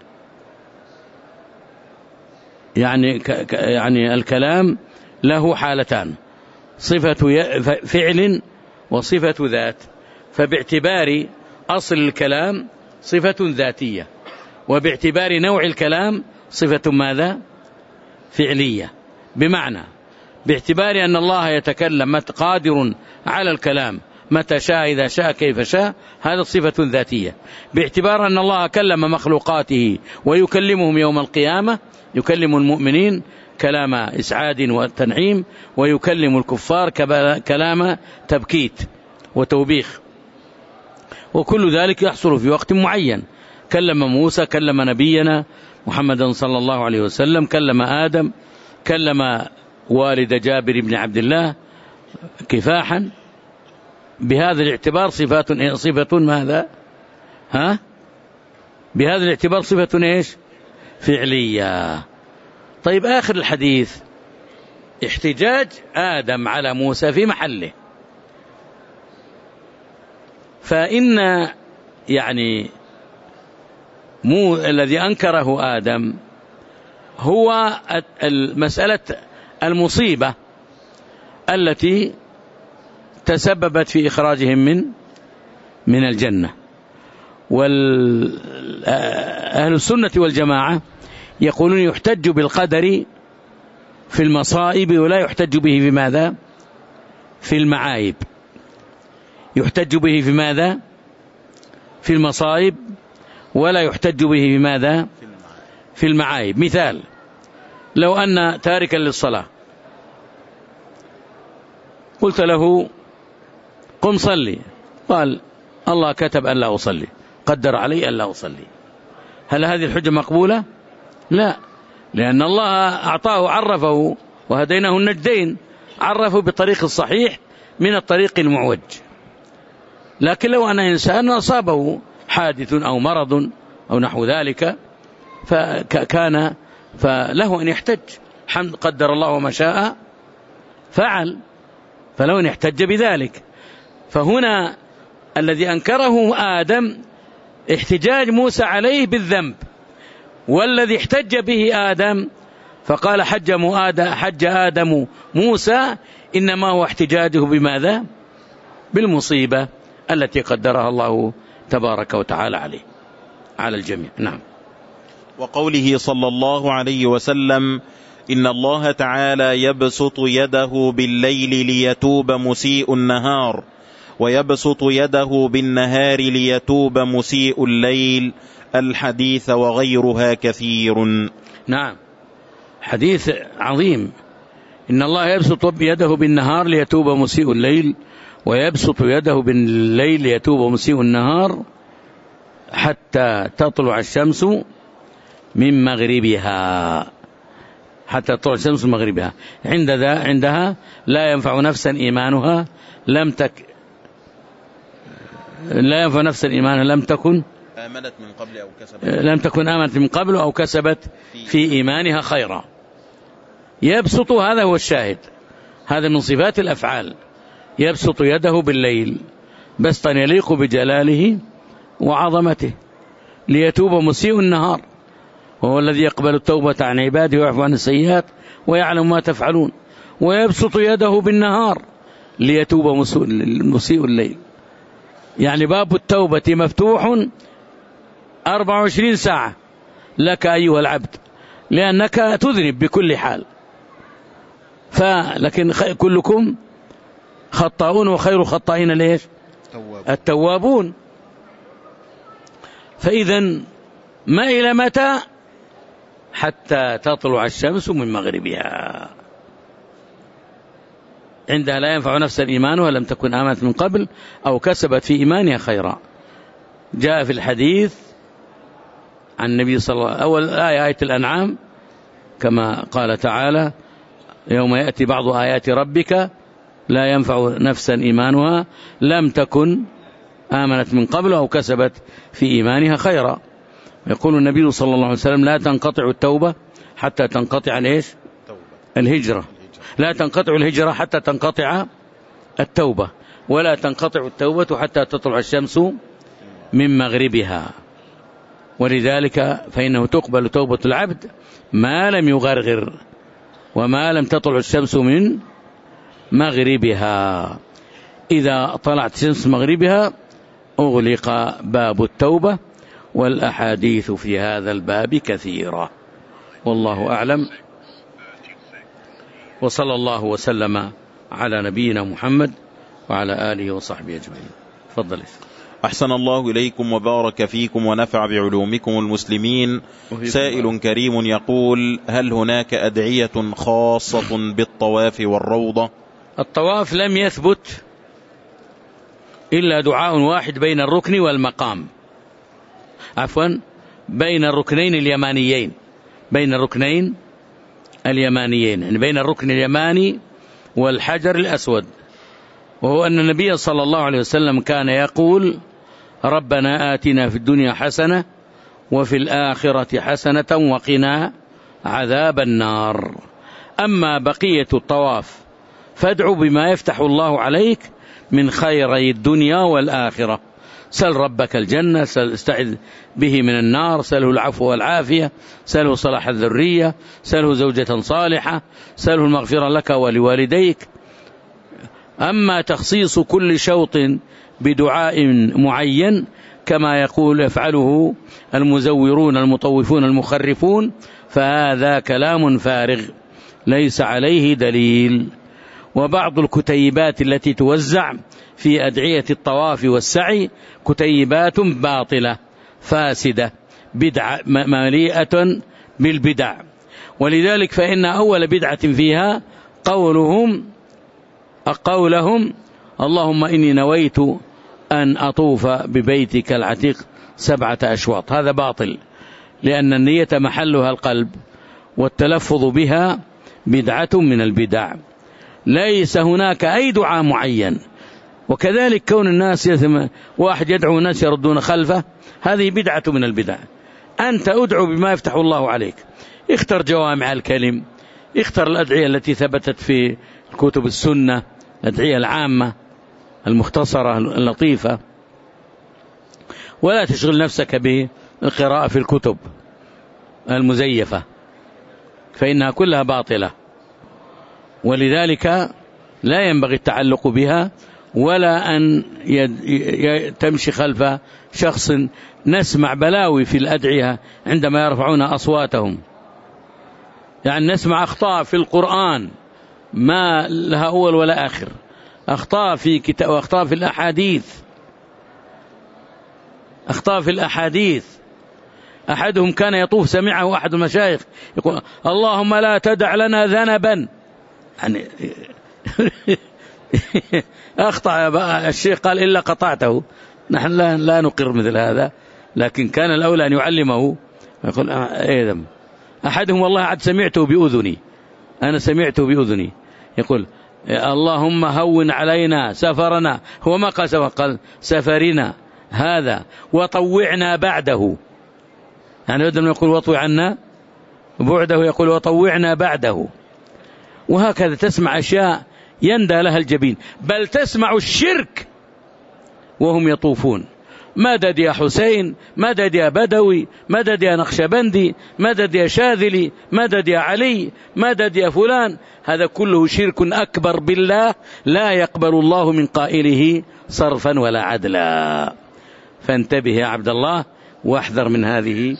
يعني يعني الكلام له حالتان: صفة فعل وصفة ذات. فباعتبار أصل الكلام صفة ذاتية، وباعتبار نوع الكلام صفة ماذا؟ فعلية. بمعنى باعتبار أن الله يتكلم قادر على الكلام متى شاء إذا شاء كيف شاء، هذا صفة ذاتية. باعتبار أن الله كلم مخلوقاته ويكلمهم يوم القيامة، يكلم المؤمنين كلام إسعاد وتنعيم، ويكلم الكفار كلام تبكيت وتوبيخ، وكل ذلك يحصل في وقت معين. كلم موسى، كلم نبينا محمدا صلى الله عليه وسلم، كلم آدم، كلم والد جابر بن عبد الله كفاحا. بهذا الاعتبار صفات صفة ماذا؟ ها؟ بهذا الاعتبار صفة ايش؟ فعلية. طيب آخر الحديث احتجاج آدم على موسى في محله، فإن يعني مو الذي أنكره آدم هو المسألة المصيبة التي تسببت في إخراجهم من من الجنة. وأهل السنة والجماعة يقولون يحتج بالقدر في المصائب ولا يحتج به في ماذا؟ في المعايب. يحتج به في ماذا؟ في المصائب، ولا يحتج به في ماذا؟ في المعايب. مثال: لو أن تاركا للصلاة قلت له قم صلي، قال الله كتب أن لا أصلي، قدر علي أن لا أصلي، هل هذه الحجة مقبولة؟ لا، لأن الله أعطاه عرفه وهديناه النجدين، عرفه بالطريق الصحيح من الطريق المعوج. لكن لو أن إنسان أصابه حادث أو مرض أو نحو ذلك فكان فله أن يحتج، حمد قدر الله وما شاء فعل، فله أن يحتج بذلك. فهنا الذي أنكره آدم احتجاج موسى عليه بالذنب، والذي احتج به آدم فقال حج حج آدم موسى إنما هو احتجاجه بماذا؟ بالمصيبة التي قدرها الله تبارك وتعالى عليه على الجميع. نعم. وقوله صلى الله عليه وسلم إن الله تعالى يبسط يده بالليل ليتوب مسيء النهار، ويبسط يده بالنهار ليتوب مسيء الليل، الحديث وغيرها كثير. نعم، حديث عظيم. إن الله يبسط يده بالنهار ليتوب مسيء الليل، ويبسط يده بالليل ليتوب مسيء النهار حتى تطلع الشمس من مغربها، حتى تطلع الشمس من مغربها. عند ذا عندها لا ينفع نفسا إيمانها لم تك لا ينفع نفسا إيمانها لم تكن آمنت من قبل أو كسبت لم تكن آمنت من قبل أو كسبت في إيمانها خيرا. يبسط، هذا هو الشاهد، هذا من صفات الأفعال. يبسط يده بالليل بسطا يليق بجلاله وعظمته ليتوب مسيء النهار، وهو الذي يقبل التوبة عن عباده ويعفو عن السيئات ويعلم ما تفعلون، ويبسط يده بالنهار ليتوب مسيء الليل. يعني باب التوبة مفتوح أربع وعشرين ساعة لك أيها العبد، لأنك تذنب بكل حال. فلكن كلكم خطاؤون وخير الخطائين ليش؟ التوابون. فإذا ما إلى متى؟ حتى تطلع الشمس من مغربها، عندها لا ينفع نفسا إيمانها لم تكن آمنت من قبل أو كسبت في إيمانها خيرا. جاء في الحديث عن النبي صلى الله عليه وسلم أول آية آية الأنعام كما قال تعالى: يوم يأتي بعض آيات ربك لا ينفع نفسا إيمانها لم تكن آمنت من قبل أو كسبت في إيمانها خيرا. يقول النبي صلى الله عليه وسلم: لا تنقطع التوبة حتى تنقطع الإيش؟ الهجرة. لا تنقطع الهجرة حتى تنقطع التوبة، ولا تنقطع التوبة حتى تطلع الشمس من مغربها. ولذلك فإنه تقبل توبة العبد ما لم يغرغر وما لم تطلع الشمس من مغربها. إذا طلعت شمس مغربها أغلق باب التوبة، والأحاديث في هذا الباب كثيرة، والله أعلم. وصلى الله وسلم على نبينا محمد وعلى آله وصحبه أجمعين. تفضل. أحسن الله إليكم وبارك فيكم ونفع بعلومكم المسلمين. سائل كريم يقول: هل هناك أدعية خاصة بالطواف والروضة؟ الطواف لم يثبت إلا دعاء واحد بين الركن والمقام، عفوا بين الركنين اليمانيين، بين الركنين اليمانيين يعني بين الركن اليماني والحجر الأسود، وهو أن النبي صلى الله عليه وسلم كان يقول: ربنا آتنا في الدنيا حسنة وفي الآخرة حسنة وقنا عذاب النار. أما بقية الطواف فادعوا بما يفتح الله عليك من خيري الدنيا والآخرة. سل ربك الجنة، سل استعذ به من النار، سله العفو والعافية، سله صلاح الذرية، سله زوجة صالحة، سله المغفرة لك ولوالديك. أما تخصيص كل شوط بدعاء معين كما يقول يفعله المزورون المطوفون المخرفون فهذا كلام فارغ ليس عليه دليل. وبعض الكتيبات التي توزع في أدعية الطواف والسعي كتيبات باطلة فاسدة بدعة مليئة بالبدع، ولذلك فإن أول بدعة فيها قولهم قولهم اللهم إني نويت أن أطوف ببيتك العتيق سبعة أشواط. هذا باطل، لأن النية محلها القلب، والتلفظ بها بدعة من البدع. ليس هناك أي دعاء معين. وكذلك كون الناس يثم واحد يدعو الناس يردون خلفه، هذه بدعة من البدع. أنت أدعو بما يفتح الله عليك. اختر جوامع الكلم، اختر الأدعية التي ثبتت في كتب السنة، الأدعية العامة المختصرة اللطيفة، ولا تشغل نفسك بالقراءة في الكتب المزيفة فإنها كلها باطلة، ولذلك لا ينبغي التعلق بها ولا أن تمشي خلف شخص. نسمع بلاوي في الأدعية عندما يرفعون أصواتهم، يعني نسمع أخطاء في القرآن ما لها أول ولا آخر، أخطاء في كتاب وأخطاء في الأحاديث، أخطاء في الأحاديث. أحدهم كان يطوف سمعه أحد المشايخ يقول اللهم لا تدع لنا ذنبا، يعني أخطأ الشيخ قال إلا قطعته. نحن لا, لا نقر مثل هذا، لكن كان الأولى أن يعلمه. يقول إيه ذنب. أحدهم والله عد سمعته بأذني، أنا سمعته بأذني يقول اللهم هون علينا سفرنا، هو ما قال سفر، قال سفرنا هذا وطوعنا بعده، يعني بدل ما يقول وطوع عنا بعده يقول وطوعنا بعده. وهكذا تسمع أشياء يندى لها الجبين، بل تسمع الشرك وهم يطوفون: مدد يا حسين، مدد يا بدوي، مدد يا نقشبندي، مدد يا شاذلي، مدد يا علي، مدد يا فلان. هذا كله شرك أكبر بالله، لا يقبل الله من قائله صرفا ولا عدلا. فانتبه يا عبد الله واحذر من هذه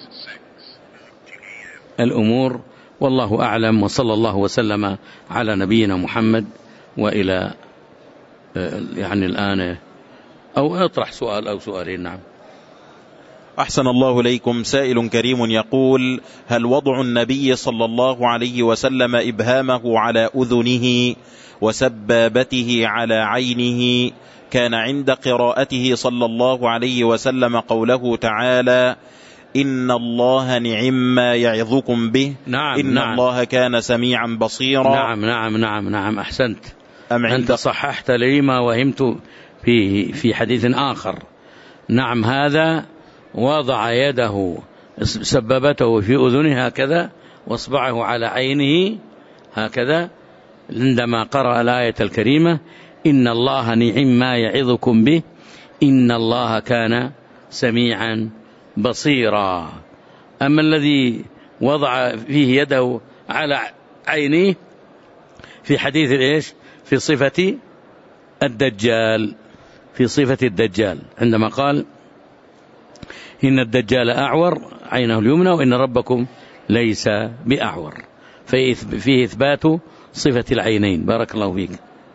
الأمور، والله أعلم. وصلى الله وسلم على نبينا محمد. وإلى يعني الآن أو اطرح سؤال أو سؤالين. نعم. أحسن الله إليكم. سائل كريم يقول: هل وضع النبي صلى الله عليه وسلم إبهامه على أذنه وسبابته على عينه كان عند قراءته صلى الله عليه وسلم قوله تعالى: إن الله نعم ما يعظكم به؟ نعم. إن نعم. الله كان سميعا بصيرا. نعم نعم نعم نعم أحسنت. أنت صححت لي ما وهمت فيه في حديث آخر. نعم، هذا وضع يده سببته في أذنه هكذا واصبعه على عينه هكذا عندما قرأ الآية الكريمة: إن الله نعم ما يعظكم به إن الله كان سميعا بصيرا. أما الذي وضع فيه يده على عينه في حديث الإيش؟ في صفة الدجال، في صفة الدجال عندما قال: إن الدجال أعور عينه اليمنى وإن ربكم ليس بأعور، فيه إثبات صفة العينين. بارك الله فيك.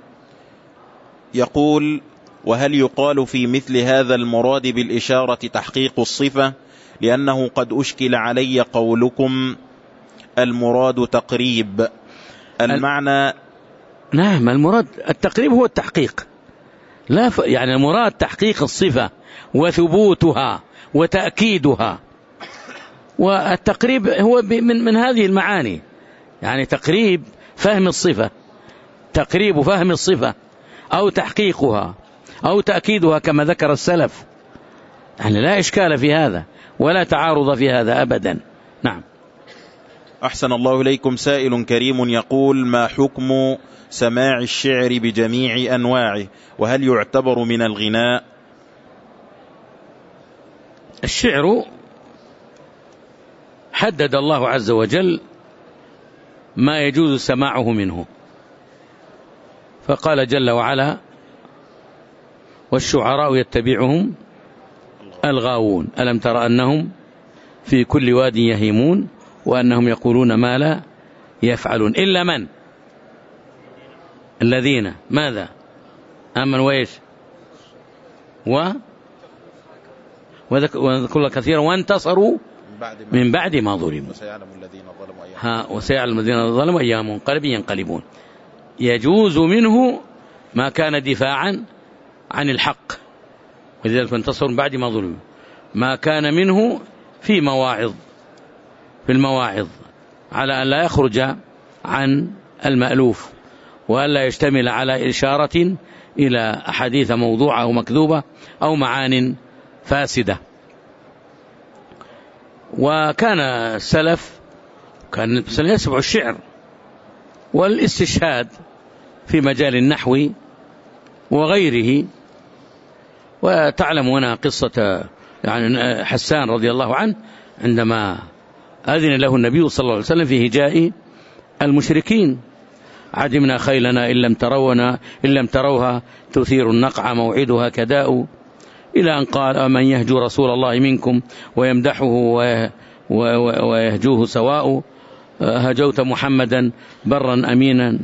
يقول: وهل يقال في مثل هذا المراد بالإشارة تحقيق الصفة؟ لأنه قد أشكل علي قولكم المراد تقريب المعنى. نعم، المراد التقريب هو التحقيق، لا ف... يعني المراد تحقيق الصفة وثبوتها وتأكيدها، والتقريب هو من من هذه المعاني، يعني تقريب فهم الصفة، تقريب فهم الصفة أو تحقيقها أو تأكيدها كما ذكر السلف. يعني لا إشكال في هذا ولا تعارض في هذا أبدا. نعم. أحسن الله إليكم. سائل كريم يقول: ما حكم سماع الشعر بجميع أنواعه، وهل يعتبر من الغناء؟ الشعر حدد الله عز وجل ما يجوز سماعه منه، فقال جل وعلا: والشعراء يتبعهم الغاوون ألم تر أنهم في كل واد يهيمون وأنهم يقولون ما لا يفعلون إلا من الذين ماذا آمنوا وإيش و وذكروا كثيرا وانتصروا من بعد ما ظلموا ها وسيعلم الذين ظلموا أيام منقلب ينقلبون. يجوز منه ما كان دفاعا عن الحق، ولذلك انتصروا من بعد ما ظلموا. ما كان منه في مواعظ في المواعظ على أن لا يخرج عن المألوف، وأن لا يشتمل على إشارة إلى أحاديث موضوعة أو مكذوبة أو معان فاسدة. وكان السلف كان يسمع الشعر والاستشهاد في مجال النحو وغيره. وتعلم هنا قصة يعني حسان رضي الله عنه عندما أذن له النبي صلى الله عليه وسلم في هجاء المشركين: عدمنا خيلنا إن لم ترونا إن لم تروها تثير النقع موعدها كداء، إلى أن قال: أمن يهجو رسول الله منكم ويمدحه ويهجوه سواء، هجوت محمدا برا أمينا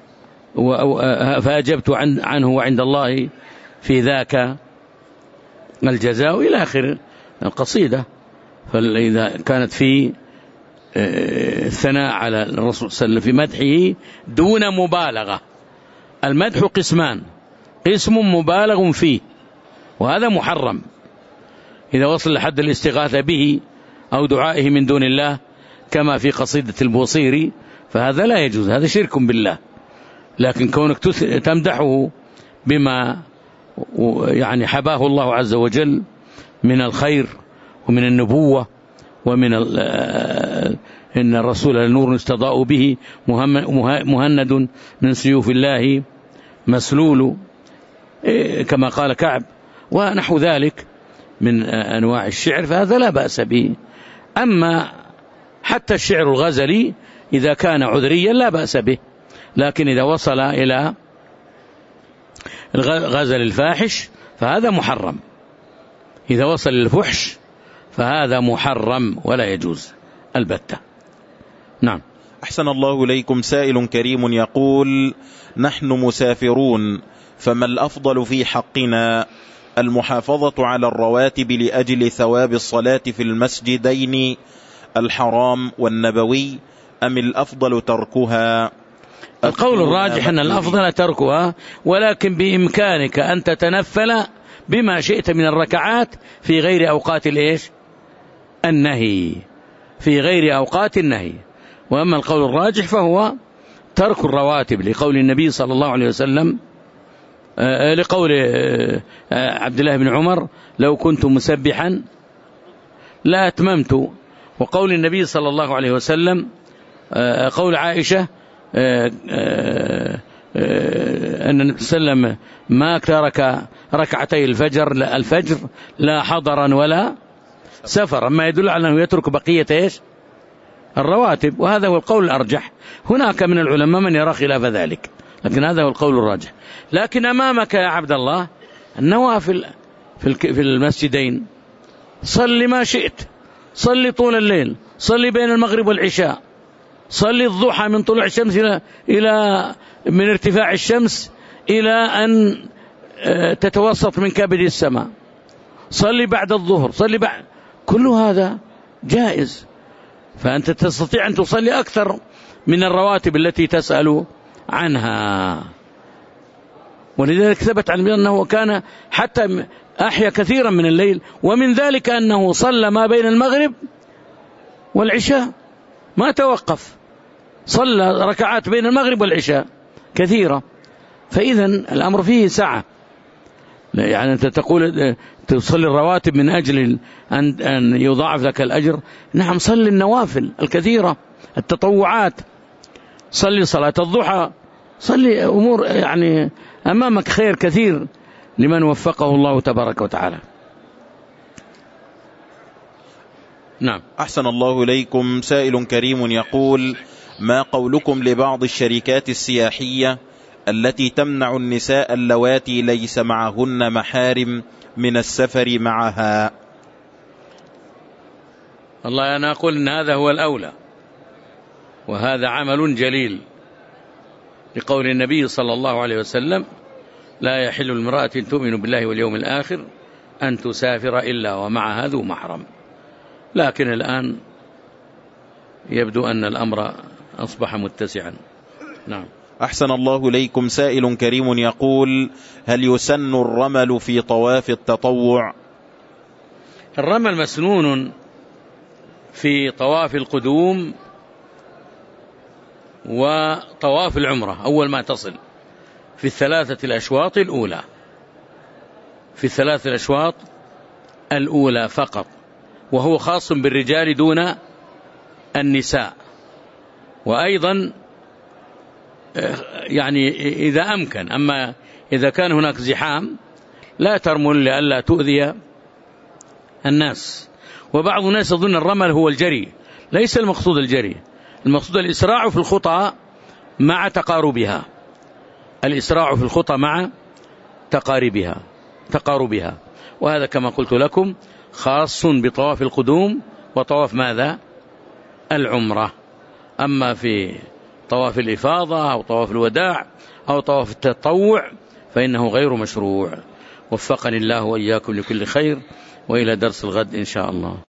فأجبت عنه وعند الله في ذاك الجزاء، إلى آخر القصيدة. فإذا كانت في الثناء على الرسول صلى الله عليه وسلم في مدحه دون مبالغة. المدح قسمان: قسم مبالغ فيه وهذا محرم إذا وصل لحد الاستغاثة به أو دعائه من دون الله كما في قصيدة البوصيري، فهذا لا يجوز، هذا شرك بالله. لكن كونك تمدحه بما يعني حباه الله عز وجل من الخير ومن النبوة ومن إن الرسول نور استضاء به مهند من سيوف الله مسلول كما قال كعب ونحو ذلك من أنواع الشعر، فهذا لا بأس به. أما حتى الشعر الغزلي إذا كان عذريا لا بأس به، لكن إذا وصل إلى الغزل الفاحش فهذا محرم، إذا وصل للفحش فهذا محرم ولا يجوز البتة. نعم. أحسن الله إليكم. سائل كريم يقول: نحن مسافرون، فما الأفضل في حقنا، المحافظة على الرواتب لأجل ثواب الصلاة في المسجدين الحرام والنبوي، أم الأفضل تركها؟ القول الراجح أن الأفضل تركها، ولكن بإمكانك أن تتنفل بما شئت من الركعات في غير أوقات الإيش؟ النهي، في غير أوقات النهي. وأما القول الراجح فهو ترك الرواتب، لقول النبي صلى الله عليه وسلم، لقول عبد الله بن عمر: لو كنت مسبحا لا أتممت. وقول النبي صلى الله عليه وسلم، قول عائشة أن النبي صلى الله عليه وسلم ما ترك ركعتي الفجر الفجر لا حضرا ولا سفر، ما يدل على أنه يترك بقية إيش؟ الرواتب، وهذا هو القول الأرجح. هناك من العلماء من يرى خلاف ذلك، لكن هذا هو القول الراجح. لكن أمامك يا عبد الله النوافل في المسجدين، صل ما شئت، صل طول الليل، صل بين المغرب والعشاء، صل الضحى من طلوع الشمس إلى, إلى من ارتفاع الشمس إلى أن تتوسط من كبد السماء، صل بعد الظهر، صل بعد، كل هذا جائز. فأنت تستطيع أن تصلي أكثر من الرواتب التي تسأل عنها. ولذلك ثبت عن أنه كان حتى أحيا كثيرا من الليل، ومن ذلك أنه صلى ما بين المغرب والعشاء ما توقف، صلى ركعات بين المغرب والعشاء كثيرة. فإذا الأمر فيه سعة، يعني أنت تقول تصلي الرواتب من أجل أن يضاعف لك الأجر، نعم، صلي النوافل الكثيرة التطوعات، صلي صلاة الضحى، صلي أمور، يعني أمامك خير كثير لمن وفقه الله تبارك وتعالى. نعم. أحسن الله إليكم. سائل كريم يقول: ما قولكم لبعض الشركات السياحية التي تمنع النساء اللواتي ليس معهن محارم من السفر معها؟ والله أنا أقول إن هذا هو الأولى، وهذا عمل جليل، لقول النبي صلى الله عليه وسلم: لا يحل المرأة تؤمن بالله واليوم الآخر أن تسافر إلا ومعها ذو محرم. لكن الآن يبدو أن الأمر أصبح متسعا. نعم. أحسن الله إليكم. سائل كريم يقول: هل يسن الرمل في طواف التطوع؟ الرمل مسنون في طواف القدوم وطواف العمرة أول ما تصل، في الثلاثة الأشواط الأولى، في الثلاثة الأشواط الأولى فقط، وهو خاص بالرجال دون النساء. وأيضا يعني إذا أمكن، أما إذا كان هناك زحام لا ترمل لئلا تؤذي الناس. وبعض الناس يظن الرمل هو الجري، ليس المقصود الجري، المقصود الإسراع في الخطى مع تقاربها، الإسراع في الخطى مع تقاربها تقاربها وهذا كما قلت لكم خاص بطواف القدوم وطواف ماذا؟ العمرة. أما في طواف الإفاضة أو طواف الوداع أو طواف التطوع فإنه غير مشروع. وفقني الله وإياكم لكل خير، وإلى درس الغد إن شاء الله.